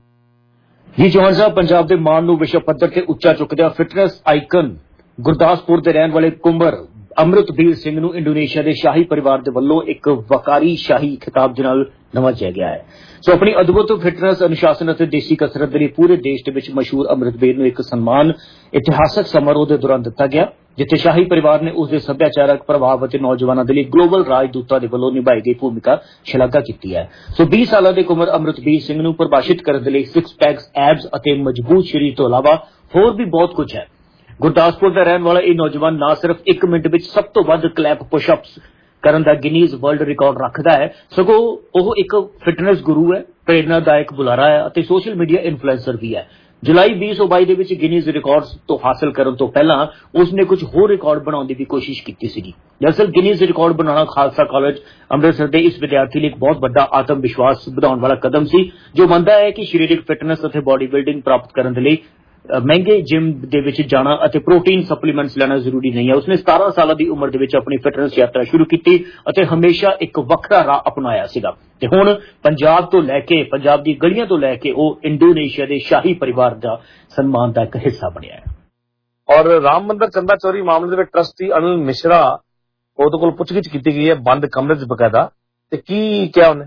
जी चौहान साहब, पंजाब के मान ਨੂੰ विश्व पद्धर ਤੇ ਉੱਚਾ ਚੁੱਕਦਿਆਂ ਫਿਟਨੈਸ ਆਈਕਨ ਗੁਰਦਾਸਪੁਰ ਦੇ ਰਹਿਣ ਵਾਲੇ ਕੁੰਵਰ ਅਮਰਿਤਵੀਰ ਸਿੰਘ ਨੂੰ ਇੰਡੋਨੇਸ਼ੀਆ ਦੇ ਸ਼ਾਹੀ ਪਰਿਵਾਰ ਦੇ ਵੱਲੋਂ ਇੱਕ ਵਕਾਰੀ ਸ਼ਾਹੀ ਖਿਤਾਬ ਦੇ ਨਾਲ ਨਵਾਜਿਆ ਗਿਆ ਹੈ. ਸੋ ਆਪਣੀ ਅਦਭੁਤ ਫਿਟਨੈਸ, ਅਨੁਸ਼ਾਸਨ ਅਤੇ ਦੇਸੀ ਕਸਰਤ ਦੇ ਲਈ ਪੂਰੇ ਦੇਸ਼ ਦੇ ਵਿੱਚ ਮਸ਼ਹੂਰ ਅਮਰਿਤਵੀਰ ਨੂੰ ਇੱਕ ਸਨਮਾਨ ਇਤਿਹਾਸਕ ਸਮਾਰੋਹ ਦੇ ਦੌਰਾਨ ਦਿੱਤਾ ਗਿਆ, ਜਿੱਥੇ ਸ਼ਾਹੀ ਪਰਿਵਾਰ ਨੇ ਉਸ ਦੇ ਸੱਭਿਆਚਾਰਕ ਪ੍ਰਭਾਵ ਅਤੇ ਨੌਜਵਾਨਾਂ ਦੇ ਲਈ ਗਲੋਬਲ ਰਾਜਦੂਤਾਂ ਦੇ ਵੱਲੋਂ ਨਿਭਾਈ ਗਈ ਭੂਮਿਕਾ ਸ਼ਲਾਘਾ ਕੀਤੀ ਹੈ. ਸੋ 20 ਸਾਲਾਂ ਦੇ ਕੁੰਵਰ ਅਮਰਿਤਵੀਰ ਸਿੰਘ ਨੂੰ ਪਰਿਭਾਸ਼ਿਤ ਕਰਨ ਦੇ ਲਈ 6 ਪੈਕਸ, ਐਬਸ ਅਤੇ ਮਜ਼ਬੂਤ ਸਰੀਰ ਤੋਂ ਇਲਾਵਾ ਹੋਰ ਵੀ ਬਹੁਤ ਕੁਝ ਹੈ. ਗੁਰਦਾਸਪੁਰ ਦਾ ਰਹਿਣ ਵਾਲਾ ਇਹ ਨੌਜਵਾਨ ਨਾ ਸਿਰਫ 1 ਮਿੰਟ ਵਿੱਚ ਸਭ ਤੋਂ ਵੱਧ ਕਲੈਪ ਪੁਸ਼ਅਪਸ ਕਰਨ ਦਾ ਗਿਨੀਜ਼ ਵਰਲਡ ਰਿਕਾਰਡ ਰੱਖਦਾ ਹੈ, ਸਗੋਂ ਉਹ ਇੱਕ ਫਿਟਨੈਸ ਗੁਰੂ ਹੈ, ਪ੍ਰੇਰਨਾਦਾਇਕ ਬੁਲਾਰਾ ਹੈ ਅਤੇ ਸੋਸ਼ਲ ਮੀਡੀਆ ਇਨਫਲੂਐਂਸਰ ਵੀ ਹੈ. ਜੁਲਾਈ 2022 ਦੇ ਵਿੱਚ ਗਿਨੀਜ਼ ਰਿਕਾਰਡਸ ਤੋਂ ਹਾਸਲ ਕਰਨ ਤੋਂ ਪਹਿਲਾਂ ਉਸਨੇ ਕੁਝ ਹੋਰ ਰਿਕਾਰਡ ਬਣਾਉਣ ਦੀ ਵੀ ਕੋਸ਼ਿਸ਼ ਕੀਤੀ ਸੀਗੀ. ਦਰਅਸਲ ਗਿਨੀਜ਼ ਰਿਕਾਰਡ ਬਣਾਉਣਾ ਖਾਲਸਾ ਕਾਲਜ ਅੰਮ੍ਰਿਤਸਰ ਦੇ ਇਸ ਵਿਦਿਆਰਥੀ ਲਈ ਇੱਕ ਬਹੁਤ ਵੱਡਾ ਆਤਮ ਵਿਸ਼ਵਾਸ ਵਧਾਉਣ ਵਾਲਾ ਕਦਮ ਸੀ, ਜੋ ਮੰਨਦਾ ਹੈ ਕਿ ਸਰੀਰਕ ਫਿਟਨੈਸ ਅਤੇ ਬਾਡੀ ਬਿਲਡਿੰਗ ਪ੍ਰਾਪਤ ਕਰਨ ਦੇ ਲਈ ਮਹਿੰਗੇ ਜਿਮ ਦੇ ਵਿੱਚ ਜਾਣਾ ਅਤੇ ਪ੍ਰੋਟੀਨ ਸਪਲੀਮੈਂਟਸ ਲੈਣਾ ਜ਼ਰੂਰੀ ਨਹੀਂ ਹੈ. ਉਸਨੇ 17 ਸਾਲਾਂ ਦੀ ਉਮਰ ਦੇ ਵਿੱਚ ਆਪਣੀ ਫਿਟਨੈਸ ਯਾਤਰਾ ਸ਼ੁਰੂ ਕੀਤੀ ਅਤੇ ਹਮੇਸ਼ਾ ਇੱਕ ਵੱਖਰਾ ਰਾਹ ਅਪਣਾਇਆ ਸੀਗਾ ਤੇ ਹੁਣ ਪੰਜਾਬ ਤੋਂ ਲੈ ਕੇ, ਪੰਜਾਬ ਦੀ ਗਲੀਆਂ ਤੋਂ ਲੈ ਕੇ ਉਹ ਇੰਡੋਨੇਸ਼ੀਆ ਦੇ ਸ਼ਾਹੀ ਪਰਿਵਾਰ ਦਾ ਸਨਮਾਨ ਦਾ ਇੱਕ ਹਿੱਸਾ ਬਣਿਆ ਹੈ. ਔਰ ਰਾਮ ਮੰਦਰ ਚੰਦਾ ਚੋਰੀ ਮਾਮਲੇ ਦੇ ਵਿੱਚ ਟਰਸਟੀ ਅਨਿਲ ਮਿਸ਼ਰਾ ਉਹਦੇ ਕੋਲ ਪੁੱਛਗਿੱਛ ਕੀਤੀ ਗਈ ਹੈ ਬੰਦ ਕਮਰੇ 'ਚ ਬਕਾਇਦਾ, ਤੇ ਕੀ ਕਿਹਾ ਉਹਨੇ?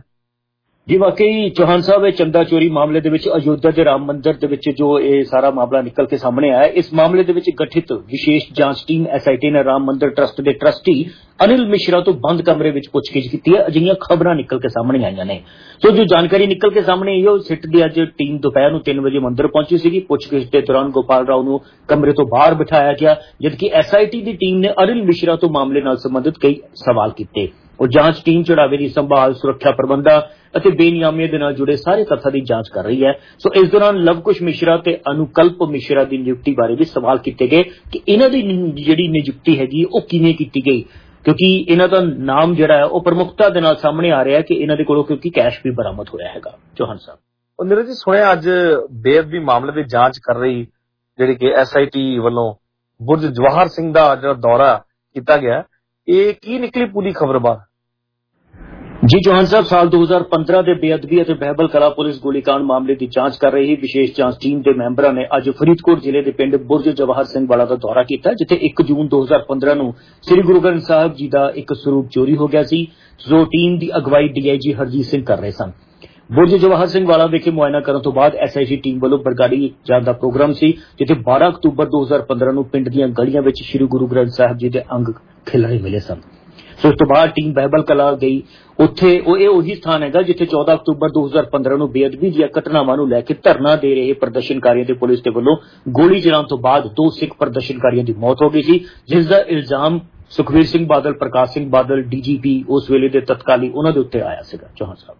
जी वाकई चौहान साहब, चंदा चोरी मामले दे विच अयोध्या के राम मंदिर दे विच जो ये सारा मामला निकल के सामने आया, इस मामले दे विच गठित विशेष जांच टीम SIT ने राम मंदिर ट्रस्ट के ट्रस्टी अनिल मिश्रा तो बंद कमरे विच पुछगिछ कीती है. अजिहियां खबरां निकल के सामने आईयां ने. सो जो जानकारी निकल के सामने आई, सिट दी अज टीम दोपहर नूं 3 बजे मंदिर पहुंची सी. पुछगिछ के दौरान गोपाल राव नूं कमरे तो बाहर बिठाया गया, जबकि SIT की टीम ने अनिल मिश्रा तो मामले नाल संबंधित कई सवाल कीते. और जांच टीम चढ़ावे की संभाल, सुरक्षा प्रबंधां ਅਤੇ ਬੇਨਿਯਾਮੀਆਂ ਦੇ ਨਾਲ ਜੁੜੇ ਸਾਰੇ ਤੱਥਾਂ ਦੀ ਜਾਂਚ ਕਰ ਰਹੀ ਹੈ. ਸੋ ਇਸ ਦੌਰਾਨ ਲਵਕੁਸ਼ ਮਿਸ਼ਰਾ ਤੇ ਅਨੁਕਲਪ ਮਿਸ਼ਰਾ ਦੀ ਨਿਯੁਕਤੀ ਬਾਰੇ ਵੀ ਸਵਾਲ ਕੀਤੇ ਗਏ ਕਿ ਇਹਨਾਂ ਦੀ ਜਿਹੜੀ ਨਿਯੁਕਤੀ ਹੈਗੀ ਉਹ ਕਿਵੇਂ ਕੀਤੀ ਗਈ, ਕਿਉਂਕਿ ਇਹਨਾਂ ਦਾ ਨਾਮ ਜਿਹੜਾ ਹੈ ਉਹ ਪ੍ਰਮੁਖਤਾ ਦੇ ਨਾਲ ਸਾਹਮਣੇ ਆ ਰਿਹਾ ਹੈ ਕਿ ਇਹਨਾਂ ਦੇ ਕੋਲੋਂ ਕਿਉਂਕਿ ਕੈਸ਼ ਵੀ ਬਰਾਮਦ ਹੋਇਆ ਹੈਗਾ. ਚੌਹਾਨ ਸਾਹਿਬ, ਉਹ ਨੀਰਜ ਜੀ, ਸੁਣਿਆ ਅੱਜ ਬੇਅਦਬੀ ਮਾਮਲੇ ਦੀ ਜਾਂਚ ਕਰ ਰਹੀ ਜਿਹੜੀ ਕਿ SIT ਵੱਲੋਂ ਬੁਰਜ ਜਵਾਹਰ ਸਿੰਘ ਦਾ ਜਿਹੜਾ ਦੌਰਾ ਕੀਤਾ ਗਿਆ, ਇਹ ਕੀ ਨਿਕਲੀ ਪੂਰੀ ਖਬਰ ਬਾਹਰ? जी चौहान साहब, साल 2015 ਦੇ ਬੇਅਦਬੀ ਅਤੇ ਬਹਿਬਲ ਕਲਾ ਪੁਲਿਸ ਗੋਲੀकांड ਮਾਮਲੇ ਦੀ ਜਾਂਚ ਕਰ ਰਹੀ ਵਿਸ਼ੇਸ਼ ਜਾਂਚ ਟੀਮ ਦੇ ਮੈਂਬਰਾਂ ਨੇ ਅੱਜ ਫਰੀਦਕੋਟ ਜ਼ਿਲ੍ਹੇ ਦੇ ਪਿੰਡ ਬੁਰਜ ਜਵਾਹਰ ਸਿੰਘ ਵਾਲਾ ਦਾ ਦੌਰਾ ਕੀਤਾ, ਜਿੱਥੇ 1 ਜੂਨ 2015 ਨੂੰ ਸ੍ਰੀ ਗੁਰੂ ਗ੍ਰੰਥ ਸਾਹਿਬ ਜੀ ਦਾ ਇੱਕ ਸਰੂਪ ਚੋਰੀ ਹੋ ਗਿਆ ਸੀ, ਜੋ ਟੀਮ ਦੀ ਅਗਵਾਈ ਡੀਆਈਜੀ ਹਰਜੀਤ ਸਿੰਘ ਕਰ ਰਹੇ ਸਨ। ਬੁਰਜ ਜਵਾਹਰ ਸਿੰਘ ਵਾਲਾ ਵਿਖੇ ਮੁਆਇਨਾ ਕਰਨ ਤੋਂ ਬਾਅਦ ਐਸਆਈਟੀ ਟੀਮ ਵੱਲੋਂ ਬਰਗਾੜੀ ਜਾਣ ਦਾ ਪ੍ਰੋਗਰਾਮ ਸੀ, ਜਿੱਥੇ 12 ਅਕਤੂਬਰ 2015 ਨੂੰ ਪਿੰਡ ਦੀਆਂ ਗਲੀਆਂ ਵਿੱਚ ਸ੍ਰੀ ਗੁਰੂ ਗ੍ਰੰਥ ਸਾਹਿਬ ਜੀ ਦੇ ਅੰਗ ਖਿਲਰੇ ਮਿਲੇ ਸਨ। ਸੋ ਇਸ ਤੋਂ ਬਾਅਦ ਟੀਮ ਬਹਿਬਲ ਕਲਾ ਗਈ। ਉੱਥੇ ਇਹ ਉਹੀ ਸਥਾਨ ਹੈਗਾ ਜਿੱਥੇ 14 ਅਕਤੂਬਰ 2015 ਨੂੰ ਬੇਅਦਬੀ ਦੀਆਂ ਘਟਨਾਵਾਂ ਨੂੰ ਲੈ ਕੇ ਧਰਨਾ ਦੇ ਰਹੇ ਪ੍ਰਦਰਸ਼ਨਕਾਰੀਆਂ ਦੇ ਪੁਲਿਸ ਦੇ ਵੱਲੋਂ ਗੋਲੀ ਚਲਾਉਣ ਤੋਂ ਬਾਅਦ 2 ਸਿੱਖ ਪ੍ਰਦਰਸ਼ਨਕਾਰੀਆਂ ਦੀ ਮੌਤ ਹੋ ਗਈ ਸੀ, ਜਿਸ ਦਾ ਇਲਜ਼ਾਮ ਸੁਖਬੀਰ ਸਿੰਘ ਬਾਦਲ, ਪ੍ਰਕਾਸ਼ ਸਿੰਘ ਬਾਦਲ, ਡੀਜੀਪੀ ਉਸ ਵੇਲੇ ਦੇ ਤਤਕਾਲੀ ਉਹਨਾਂ ਦੇ ਉੱਤੇ ਆਇਆ ਸੀਗਾ। ਚੌਹਾਨ ਸਾਹਿਬ,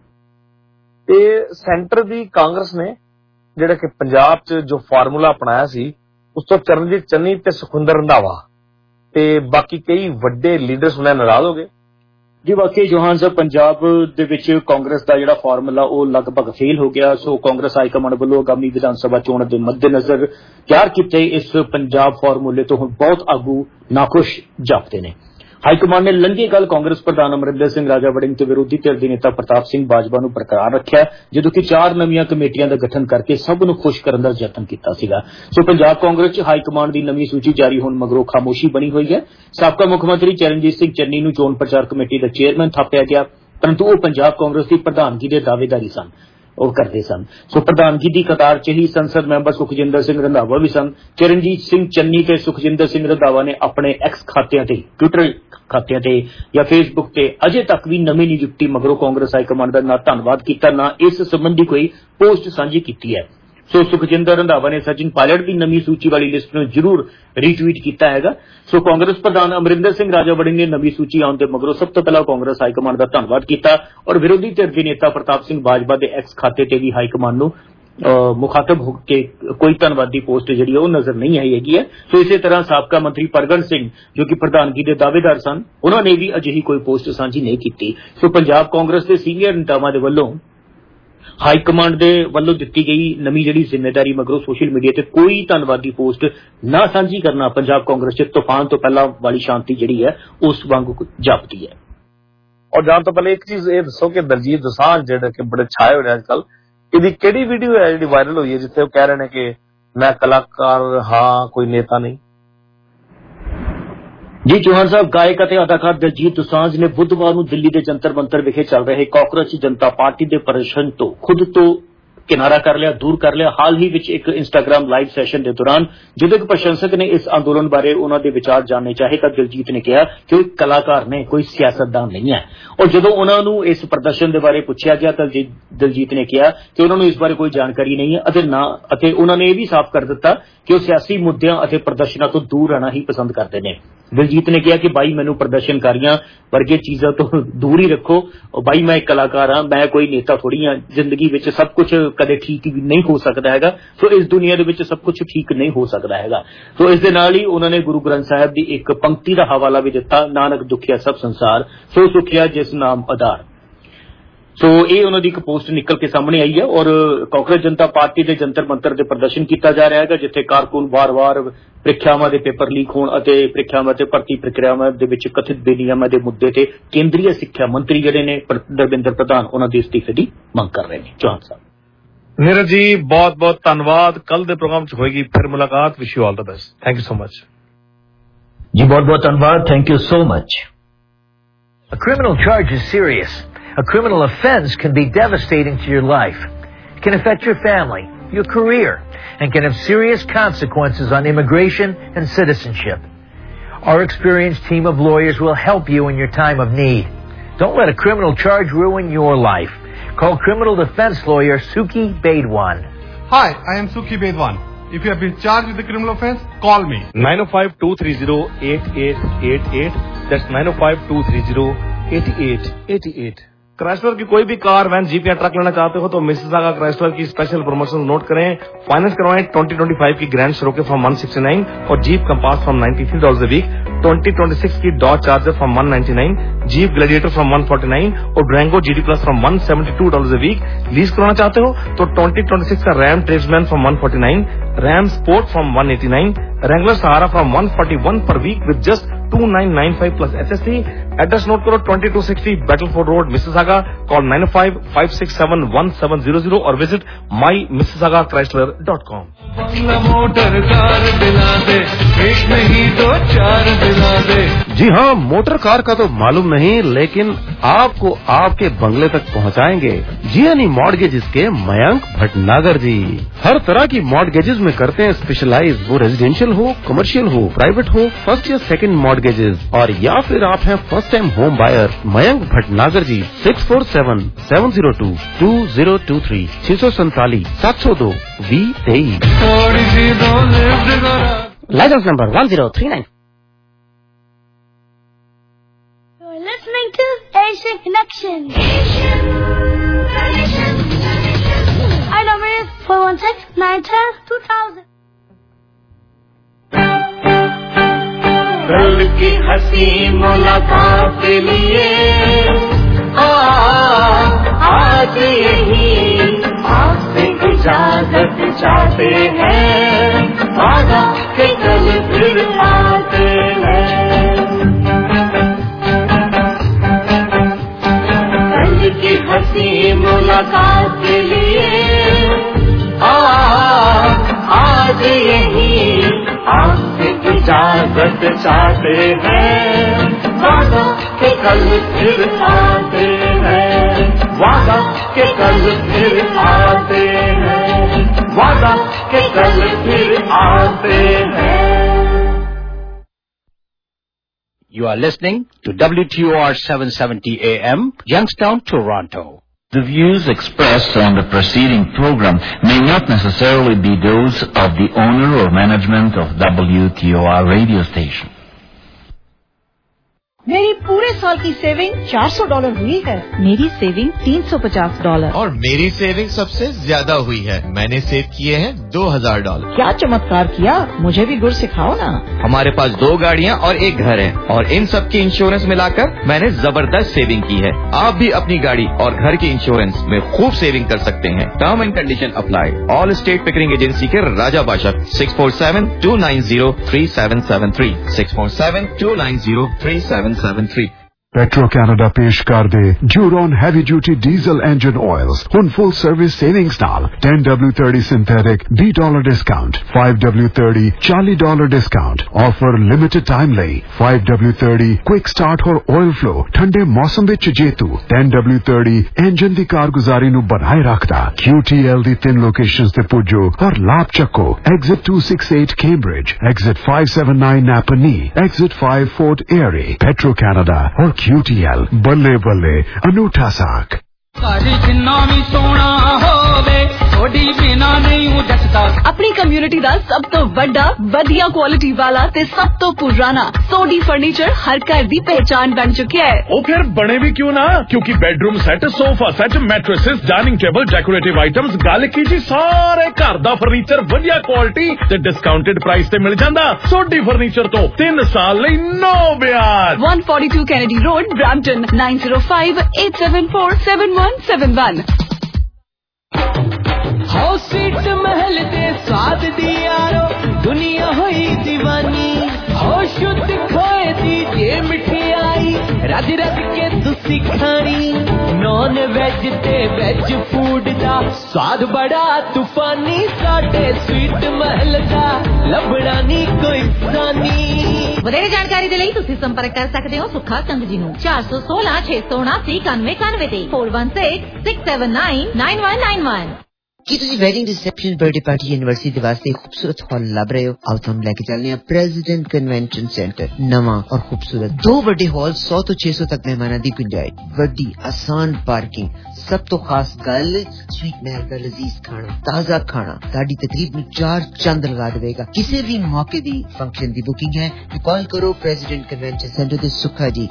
ਤੇ ਸੈਂਟਰ ਦੀ ਕਾਂਗਰਸ ਨੇ ਜਿਹੜਾ ਕਿ ਪੰਜਾਬ 'ਚ ਜੋ ਫਾਰਮੂਲਾ ਅਪਣਾਇਆ ਸੀ, ਉਸ ਤੋਂ ਚਰਨਜੀਤ ਚੰਨੀ ਤੇ ਸੁਖਵਿੰਦਰ ਰੰਧਾਵਾ ਤੇ ਬਾਕੀ ਕਈ ਵੱਡੇ ਲੀਡਰ ਸੁਣਿਆ ਨਾਰਾਜ਼ ਹੋ ਗਏ। ਜੀ ਵਾਕਈ ਚੌਹਾਨ ਸਾਹਿਬ, ਪੰਜਾਬ ਦੇ ਵਿੱਚ ਕਾਂਗਰਸ ਦਾ ਜਿਹੜਾ ਫਾਰਮੂਲਾ ਉਹ ਲਗਭਗ ਫੇਲ ਹੋ ਗਿਆ। ਸੋ ਕਾਂਗਰਸ ਹਾਈਕਮਾਂਡ ਵੱਲੋਂ ਆਗਾਮੀ ਵਿਧਾਨ ਸਭਾ ਚੋਣ ਦੇ ਮੱਦੇਨਜ਼ਰ ਤਿਆਰ ਕੀਤੇ ਇਸ ਪੰਜਾਬ ਫਾਰਮੂਲੇ ਤੋਂ ਹੁਣ ਬਹੁਤ ਆਗੂ ਨਾਖੁਸ਼ ਜਾਪਦੇ ਨੇ। ਹਾਈਕਮਾਂਡ ਨੇ ਲੰਘੇ ਕੱਲ ਕਾਂਗਰਸ ਪ੍ਰਧਾਨ ਅਮਰਿੰਦਰ ਸਿੰਘ ਰਾਜਾ ਵੜਿੰਗ ਤੇ ਵਿਰੋਧੀ ਧਿਰ ਦੇ ਨੇਤਾ ਪ੍ਰਤਾਪ ਸਿੰਘ ਬਾਜਵਾ ਨੂੰ ਬਰਕਰਾਰ ਰੱਖਿਆ, ਜਦੋਂ ਕਿ 4 ਨਵੀਆਂ ਕਮੇਟੀਆਂ ਦਾ ਗਠਨ ਕਰਕੇ ਸਭ ਨੂੰ ਖੁਸ਼ ਕਰਨ ਦਾ ਯਤਨ ਕੀਤਾ ਸੀਗਾ। ਸੋ ਪੰਜਾਬ ਕਾਂਗਰਸ 'ਚ ਹਾਈਕਮਾਂਡ ਦੀ ਨਵੀਂ ਸੂਚੀ ਜਾਰੀ ਹੋਣ ਮਗਰੋਂ ਖਾਮੋਸ਼ੀ ਬਣੀ ਹੋਈ ਹੈ। ਸਾਬਕਾ ਮੁੱਖ ਮੰਤਰੀ ਚਰਨਜੀਤ ਸਿੰਘ ਚੰਨੀ ਨੂੰ ਚੋਣ ਪ੍ਰਚਾਰ ਕਮੇਟੀ ਦਾ ਚੇਅਰਮੈਨ ਥਾਪਿਆ ਗਿਆ, ਪਰੰਤੂ ਉਹ ਪੰਜਾਬ ਕਾਂਗਰਸ ਦੀ ਪ੍ਰਧਾਨਗੀ ਦੇ ਦਾਅਵੇਦਾਰੀ ਸਨ, ਉਹ ਕਰਦੇ ਸਨ। ਸੋ ਪ੍ਰਧਾਨਗੀ ਦੀ ਕਤਾਰ 'ਚ ਹੀ ਸੰਸਦ ਮੈਂਬਰ ਸੁਖਜਿੰਦਰ ਸਿੰਘ ਰੰਧਾਵਾ ਵੀ ਸਨ। ਚਰਨਜੀਤ ਸਿੰਘ ਚੰਨੀ ਤੇ ਸੁਖਜਿੰਦਰ ਸਿੰਘ ਰੰਧਾਵਾ ਨੇ ਆਪਣੇ ਐਕਸ ਖਾਤਿਆਂ ਤੇ, ਟਵਿੱਟਰ ਖਾਤਿਆਂ ਤੇ ਜਾਂ ਫੇਸਬੁੱਕ ਤੇ ਅਜੇ ਤੱਕ ਵੀ ਨਵੀਂ ਨਿਯੁਕਤੀ ਮਗਰੋਂ ਕਾਂਗਰਸ ਹਾਈਕਮਾਂਡ ਦਾ ਨਾ ਧੰਨਵਾਦ ਕੀਤਾ, ਨਾ ਇਸ ਸੰਬੰਧੀ ਕੋਈ ਪੋਸਟ ਸਾਂਝੀ ਕੀਤੀ ਹੈ। ਸੋ ਸੁਖਜਿੰਦਰ ਰੰਧਾਵਾ ਨੇ ਸਚਿਨ ਪਾਇਲਟ ਦੀ ਨਵੀਂ ਸੂਚੀ ਵਾਲੀ ਲਿਸਟ ਨੂੰ ਜ਼ਰੂਰ ਰੀਟਵੀਟ ਕੀਤਾ ਹੈਗਾ। ਸੋ ਕਾਂਗਰਸ ਪ੍ਰਧਾਨ ਅਮਰਿੰਦਰ ਸਿੰਘ ਰਾਜਾ ਵੜਿੰਗ ਨੇ ਨਵੀਂ ਸੂਚੀ ਆਉਣ ਦੇ ਮਗਰੋਂ ਸਭ ਤੋਂ ਪਹਿਲਾਂ ਕਾਂਗਰਸ ਹਾਈਕਮਾਂਡ ਦਾ ਧੰਨਵਾਦ ਕੀਤਾ ਔਰ ਵਿਰੋਧੀ ਧਿਰ ਦੇ ਨੇਤਾ ਪ੍ਰਤਾਪ ਸਿੰਘ ਬਾਜਵਾ ਦੇ ਐਕਸ ਖਾਤੇ ਤੇ ਵੀ ਹਾਈਕਮਾਂਡ ਨੂੰ ਮੁਖਾਤਬ ਹੋ ਕੇ ਕੋਈ ਧੰਨਵਾਦੀ ਪੋਸਟ ਜਿਹੜੀ ਉਹ ਨਜ਼ਰ ਨਹੀਂ ਆਈ ਹੈਗੀ ਹੈ। ਸੋ ਇਸੇ ਤਰ੍ਹਾਂ ਸਾਬਕਾ ਮੰਤਰੀ ਪਰਗਟ ਸਿੰਘ ਜੋ ਕਿ ਪ੍ਰਧਾਨਗੀ ਦੇ ਦਾਅਵੇਦਾਰ ਸਨ, ਉਹਨਾਂ ਨੇ ਵੀ ਅਜਿਹੀ ਕੋਈ ਪੋਸਟ ਸਾਂਝੀ ਨਹੀਂ ਕੀਤੀ। ਸੋ ਪੰਜਾਬ ਕਾਂਗਰਸ ਦੇ ਸੀਨੀਅਰ ਨੇਤਾਵਾਂ ਦੇ ਵੱਲੋਂ ਹਾਈਕਮਾਂਡ ਦੇ ਵੱਲੋਂ ਦਿੱਤੀ ਗਈ ਨਵੀਂ ਜਿਹੜੀ ਜ਼ਿੰਮੇਵਾਰੀ ਮਗਰੋਂ ਸੋਸ਼ਲ ਮੀਡੀਆ ਤੇ ਕੋਈ ਧੰਨਵਾਦੀ ਪੋਸਟ ਨਾ ਸਾਂਝੀ ਕਰਨਾ ਪੰਜਾਬ ਕਾਂਗਰਸ 'ਚ ਤੂਫਾਨ ਤੋਂ ਪਹਿਲਾਂ ਵਾਲੀ ਸ਼ਾਂਤੀ ਜਿਹੜੀ ਹੈ ਉਸ ਵਾਂਗੂ ਜਾਪਦੀ ਹੈ। ਔਰ ਜਾਣ ਤੋਂ ਪਹਿਲੇ ਇੱਕ ਚੀਜ਼ ਇਹ ਦੱਸੋ ਕਿ ਦਲਜੀਤ ਦੋਸਾਂਝ ਜਿਹੜੇ ਕਿ ਬੜੇ ਛਾਏ ਹੋਏ ਨੇ ਅੱਜ ਕੱਲ, ਇਹਦੀ ਕਿਹੜੀ ਵੀਡੀਓ ਹੈ ਜਿਹੜੀ ਵਾਇਰਲ ਹੋਈ ਹੈ ਜਿੱਥੇ ਉਹ ਕਹਿ ਰਹੇ ਨੇ ਕਿ ਮੈਂ ਕਲਾਕਾਰ ਹਾਂ, ਕੋਈ ਨੇਤਾ ਨਹੀਂ? ਜੀ ਚੌਹਾਨ ਸਾਹਿਬ, ਗਾਇਕ ਅਤੇ ਅਦਾਕਾਰ ਦਲਜੀਤ ਦੋਸਾਂਝ ਨੇ ਬੁੱਧਵਾਰ ਨੂੰ ਦਿੱਲੀ ਦੇ ਜੰਤਰ ਮੰਤਰ ਵਿਖੇ ਚੱਲ ਰਹੇ ਕਾਕਰੋਚ ਜਨਤਾ ਪਾਰਟੀ ਦੇ ਪ੍ਰਦਰਸ਼ਨ ਤੋਂ ਖੁਦ ਤੋਂ ਕਿਨਾਰਾ ਕਰ ਲਿਆ, ਦੂਰ ਕਰ ਲਿਆ। ਹਾਲ ਹੀ ਵਿੱਚ ਇੱਕ ਇੰਸਟਾਗ੍ਰਾਮ ਲਾਈਵ ਸੈਸ਼ਨ ਦੇ ਦੌਰਾਨ ਜਦੋਂ ਇੱਕ ਪ੍ਰਸ਼ੰਸਕ ਨੇ ਇਸ ਅੰਦੋਲਨ ਬਾਰੇ ਉਹਨਾਂ ਦੇ ਵਿਚਾਰ ਜਾਣਨੇ ਚਾਹੇ ਤਾਂ ਦਿਲਜੀਤ ਨੇ ਕਿਹਾ ਕਿ ਉਹ ਇੱਕ ਕਲਾਕਾਰ ਨੇ, ਕੋਈ ਸਿਆਸਤਦਾਨ ਨਹੀਂ ਹੈ। ਔਰ ਜਦੋਂ ਉਹਨਾਂ ਨੂੰ ਇਸ ਪ੍ਰਦਰਸ਼ਨ ਦੇ ਬਾਰੇ ਪੁੱਛਿਆ ਗਿਆ ਤਾਂ ਦਿਲਜੀਤ ਨੇ ਕਿਹਾ ਕਿ ਉਹਨਾਂ ਨੂੰ ਇਸ ਬਾਰੇ ਕੋਈ ਜਾਣਕਾਰੀ ਨਹੀਂ ਹੈ ਅਤੇ ਉਹਨਾਂ ਨੇ ਇਹ ਵੀ ਸਾਫ਼ ਕਰ ਦਿੱਤਾ ਕਿ ਉਹ ਸਿਆਸੀ ਮੁੱਦਿਆਂ ਅਤੇ ਪ੍ਰਦਰਸ਼ਨਾਂ ਤੋਂ ਦੂਰ ਰਹਿਣਾ ਹੀ ਪਸੰਦ ਕਰਦੇ ਨੇ। ਦਿਲਜੀਤ ਨੇ ਕਿਹਾ ਕਿ ਬਾਈ ਮੈਨੂੰ ਪ੍ਰਦਰਸ਼ਨਕਾਰੀਆਂ ਵਰਗੇ ਚੀਜ਼ਾਂ ਤੋਂ ਦੂਰ ਹੀ ਰੱਖੋ। ਬਾਈ ਮੈਂ ਇੱਕ ਕਲਾਕਾਰ ਹਾਂ, ਮੈਂ ਕੋਈ ਨੇਤਾ ਥੋੜੀ ਹਾਂ। ਜ਼ਿੰਦਗੀ ਵਿੱਚ ਸਭ ਕੁਝ ਕਦੇ ਠੀਕ ਵੀ ਨਹੀਂ ਹੋ ਸਕਦਾ ਹੈਗਾ। ਸੋ ਇਸ ਦੁਨੀਆ ਦੇ ਵਿੱਚ ਸਭ ਕੁਝ ਠੀਕ ਨਹੀਂ ਹੋ ਸਕਦਾ ਹੈਗਾ। ਸੋ ਇਸ ਦੇ ਨਾਲ ਹੀ ਉਹਨਾਂ ਨੇ ਗੁਰੂ ਗ੍ਰੰਥ ਸਾਹਿਬ ਦੀ ਇੱਕ ਪੰਕਤੀ ਦਾ ਹਵਾਲਾ ਵੀ ਦਿੱਤਾ, ਨਾਨਕ ਦੁਖੀਆ ਸਭ ਸੰਸਾਰ ਸੋ ਸੁਖਿਆ ਜਿਸ ਨਾਮ ਆਧਾਰ। ਸੋ ਇਹ ਉਹਨਾਂ ਦੀ ਇੱਕ ਪੋਸਟ ਨਿਕਲ ਕੇ ਸਾਹਮਣੇ ਆਈ ਹੈ ਔਰ ਕਾਂਗਰਸ ਜਨਤਾ ਪਾਰਟੀ ਦੇ ਜੰਤਰ ਮੰਤਰ ਦੇ ਪ੍ਰਦਰਸ਼ਨ ਕੀਤਾ ਜਾ ਰਿਹਾ ਹੈਗਾ, ਜਿੱਥੇ ਕਾਰਕੁਨ ਵਾਰ-ਵਾਰ ਪ੍ਰੀਖਿਆਵਾਂ ਦੇ ਪੇਪਰ ਲੀਕ ਹੋਣ ਅਤੇ ਪ੍ਰੀਖਿਆਵਾਂ ਤੇ ਭਰਤੀ ਪ੍ਰਕਿਰਿਆਵਾਂ ਦੇ ਵਿੱਚ ਕਥਿਤ ਬੇਨਿਯਮਾਂ ਦੇ ਮੁੱਦੇ ਤੇ ਕੇਂਦਰੀ ਸਿੱਖਿਆ ਮੰਤਰੀ ਜਿਹੜੇ ਨੇ ਧਰਮਿੰਦਰ ਪ੍ਰਧਾਨ ਉਹਨਾਂ ਦੇ ਅਸਤੀਫੇ ਦੀ ਮੰਗ ਕਰ ਰਹੇ ਨੇ। ਚੌਹਾਨ ਸਾਹਿਬ, ਨੀਰਜ ਜੀ ਬਹੁਤ ਬਹੁਤ ਧੰਨਵਾਦ। ਕੱਲ ਦੇ ਪ੍ਰੋਗਰਾਮ 'ਚ ਹੋਏਗੀ ਫਿਰ ਮੁਲਾਕਾਤ। Wish you all the best. Thank you so much ਜੀ, ਬਹੁਤ ਬਹੁਤ ਧੰਨਵਾਦ। Thank you so much. A criminal charge is serious. A criminal offense can be devastating to your life. It can affect your family, your career, and can have serious consequences on immigration and citizenship. Our experienced team of lawyers will help you in your time of need. Don't let a criminal charge ruin your life. Call criminal defense lawyer Suki Bedwan. Hi, I am Suki Bedwan. If you have been charged with a criminal offense, call me. 905-230-8888. That's 905-230-8888. Chrysler की कोई भी car, van, Jeep या truck लेना चाहते हो तो Mississauga Chrysler की special promotion note करें। फाइनेंस करवाएं 2025 की ग्रैंड शरोके फ्रॉम 169 और Jeep Compass from $93 a week, 2026 की Dodge Charger from 199, Jeep Gladiator from 149 और Durango GD plus from $172 a week। Lease करवाना चाहते हो तो 2026 का Ram Tradesman from 149, Ram Sport from 189, Wrangler Sahara from 141 per week with just 2995 plus HSC। Address note करो 2260 बैटलफोर्ड road, Mississauga. Call 9556711700 और visit mymississaugaChrysler.com। Motor car दिला दे, एक नहीं दो चार दिला दे। जी हाँ, मोटर कार का तो मालूम नहीं, लेकिन आपको आपके बंगले तक पहुँचाएंगे जियानी मॉर्गेजेस के मयंक भटनागर जी। हर तरह की मॉर्गेजेस में करते हैं स्पेशलाइज, वो रेजिडेंशियल हो, कमर्शियल हो, प्राइवेट हो, फर्स्ट या सेकंड मॉर्गेजेस, और या फिर आप हैं first time home buyer. Mayank Bhatnagar ji 647-702-2023 647 702 2023। Licence number 1039। Listening to Asian Connection. Our number is 416-910-2000. कल की हंसी मुलाकात के लिए आज यही आपसे इजाजत चाहते हैं, वादा के कल फिर आते हैं। कल की हंसी मुलाकात के लिए आज यही आपसे इजाजत चाहते हैं, वादा के कल फिर आते हैं, वादा के कल फिर आते हैं, वादा के कल फिर आते हैं। You are listening to WTOR 770 AM, Youngstown, Toronto. The views expressed on the preceding program may not necessarily be those of the owner or management of WTOR radio station. मेरी पूरे साल की सेविंग $400 हुई है। मेरी सेविंग $350 और मेरी saving सबसे ज्यादा हुई है। मैंने सेव किए हैं $2000। क्या चमत्कार किया, मुझे भी गुर सिखाओ ना। हमारे पास 2 गाड़ियाँ और 1 घर है और इन सब की इंश्योरेंस मिलाकर मैंने जबरदस्त सेविंग की है। आप भी अपनी गाड़ी और घर की इंश्योरेंस में खूब सेविंग कर सकते हैं। Term and condition apply. All state Pickering agency के राजा बादशाह 647-290-3773 647-290-3773। Petro Canada पेश कर दे Juron Heavy Duty Diesel Engine Oils ਹੁਣ full service savings ਨਾਲ 10W30 synthetic $20 discount 5W30 $40 discount offer limited time ਲਈ 5W30 quick start और oil flow ਠੰਡੇ ਮੌਸਮ ਵਿੱਚ ਜੇਤੂ 10W30 engine ਦੀ ਕਾਰਗੁਜ਼ਾਰੀ ਨੂੰ ਬਣਾਏ ਰੱਖਦਾ QTL ਦੀ 3 ਲੋਕੇਸ਼ਨਸ ਤੇ ਪੁੱਜੋ ਔਰ ਲਾਭ ਚੱਕੋ exit 268 Cambridge exit 579 Napanee exit 5 Fort Erie Petro Canada और QTL बल्ले बल्ले अनूठा साक। अपनी कम्युनिटी का सब तो बड़ा वधिया क्वालिटी वाला ते सब तो पुराना सोडी फर्नीचर हर घर दी पहचान बन चुकी है। ओ फिर बने भी क्यों ना, क्योंकि bedroom set, sofa set, mattresses, dining table, decorative items, गल कीजिए सारे घर दा फर्नीचर वधिया क्वालिटी ते डिस्काउंटेड प्राइस ते मिल जांदा। सोडी फर्नीचर तो 3 साल लई नो ब्याज। 142 Kennedy Road, Brampton 9058747171। House sweet Mahal दे स्वाद दी यारो दुनिया हुई दीवानी, हो शुद्ध खोए दी जे मिठाई रज रज के तुसी खानी। नॉन वेज ते वेज फूड दा स्वाद बड़ा तूफानी, साडे स्वीट महल दा लभड़ा नी कोई सानी। ਵਧੇਰੇ ਜਾਣਕਾਰੀ ਦੇ ਲਈ ਤੁਸੀਂ ਸੰਪਰਕ ਕਰ ਸਕਦੇ ਹੋ ਸੁੱਖਾ ਸੰਘ ਜੀ ਨੂੰ 416 679 9191 ਤੇ 4166799191। ਕੀ ਤੁਸੀਂ wedding reception birthday party university ਦੇ ਵਾਸਤੇ ਖੂਬਸੂਰਤ ਹਾਲ ਲੱਭ ਰਹੇ ਹੋ? ਆਓ ਤੁਹਾਨੂੰ ਲੈ ਕੇ ਚੱਲਦੇ ਹਾਂ ਪ੍ਰੈਜ਼ੀਡੈਂਟ ਕਨਵੈਨਸ਼ਨ ਸੈਂਟਰ। ਨਵਾਂ ਔਰ ਖੂਬਸੂਰਤ 2 ਵੱਡੇ ਹਾਲ 100 ਤੋਂ 600 ਤੱਕ ਮਹਿਮਾਨਾਂ ਦੀ ਗੁੰਜਾਇਸ਼, ਵੱਡੀ ਆਸਾਨ ਪਾਰਕਿੰਗ। ਸਭ ਤੋਂ ਖਾਸ ਗੱਲ ਸਵੀਟ ਮਹਿਲ ਦਾ ਲਜ਼ੀਜ਼ ਖਾਣਾ, ਤਾਜ਼ਾ ਖਾਣਾ ਤੁਹਾਡੀ ਤਕਰੀਬ ਨੂੰ 4 ਚੰਦ ਲਗਾ ਦੇਵੇਗਾ। ਕਿਸੇ ਵੀ ਮੌਕੇ ਦੀ ਫੰਕਸ਼ਨ ਦੀ ਬੁਕਿੰਗ ਹੈ तो कॉल करो प्रेसिडेंट कन्वेंशन सेंटर ते सुखा जी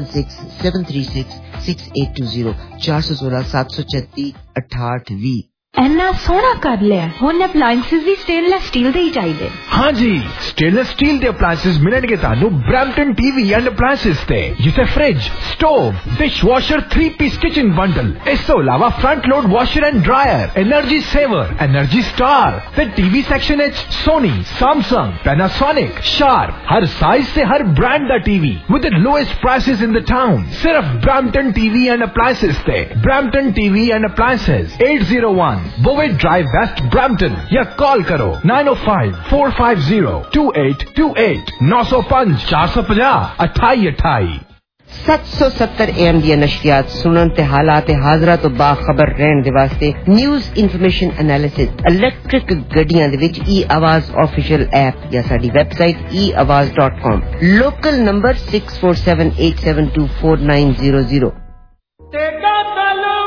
4167366820 416 736 6820। एना सोना कर लिया हुण अप्लायंसेस भी स्टेनलेस स्टील दे ही चाहिए। हाँ जी, स्टेनलेस स्टील दे अप्लायंसेस मिलणगे तानू ब्रैम्पटन टीवी एंड अप्लायंसेस ते, जिथे fridge, stove, dish washer, 3-piece kitchen bundle, इस तो अलावा front load washer and dryer, energy saver, energy star ते टीवी सेक्शन एच सोनी, सैमसंग, पैनासोनिक, शार्प, हर साइज से हर ब्रांड दा TV with the lowest prices in the town. सिर्फ ब्रैम्पटन टीवी एंड अप्लायंसेस ते। Brampton TV and appliances 801 बोवेट drive west Brampton, या call करो 905-450-2828 905 450 2828। 770 AM दी नशरियात सुनन ते हालात हाजरा तो बाखबर रहन दे वास्ते न्यूज़ इन्फॉर्मेशन एनालिसिस इलेक्ट्रिक गड्डियां दे विच ई आवाज ऑफिशियल ऐप या साडी वेबसाइट eawaz.com। Local number 6478724900।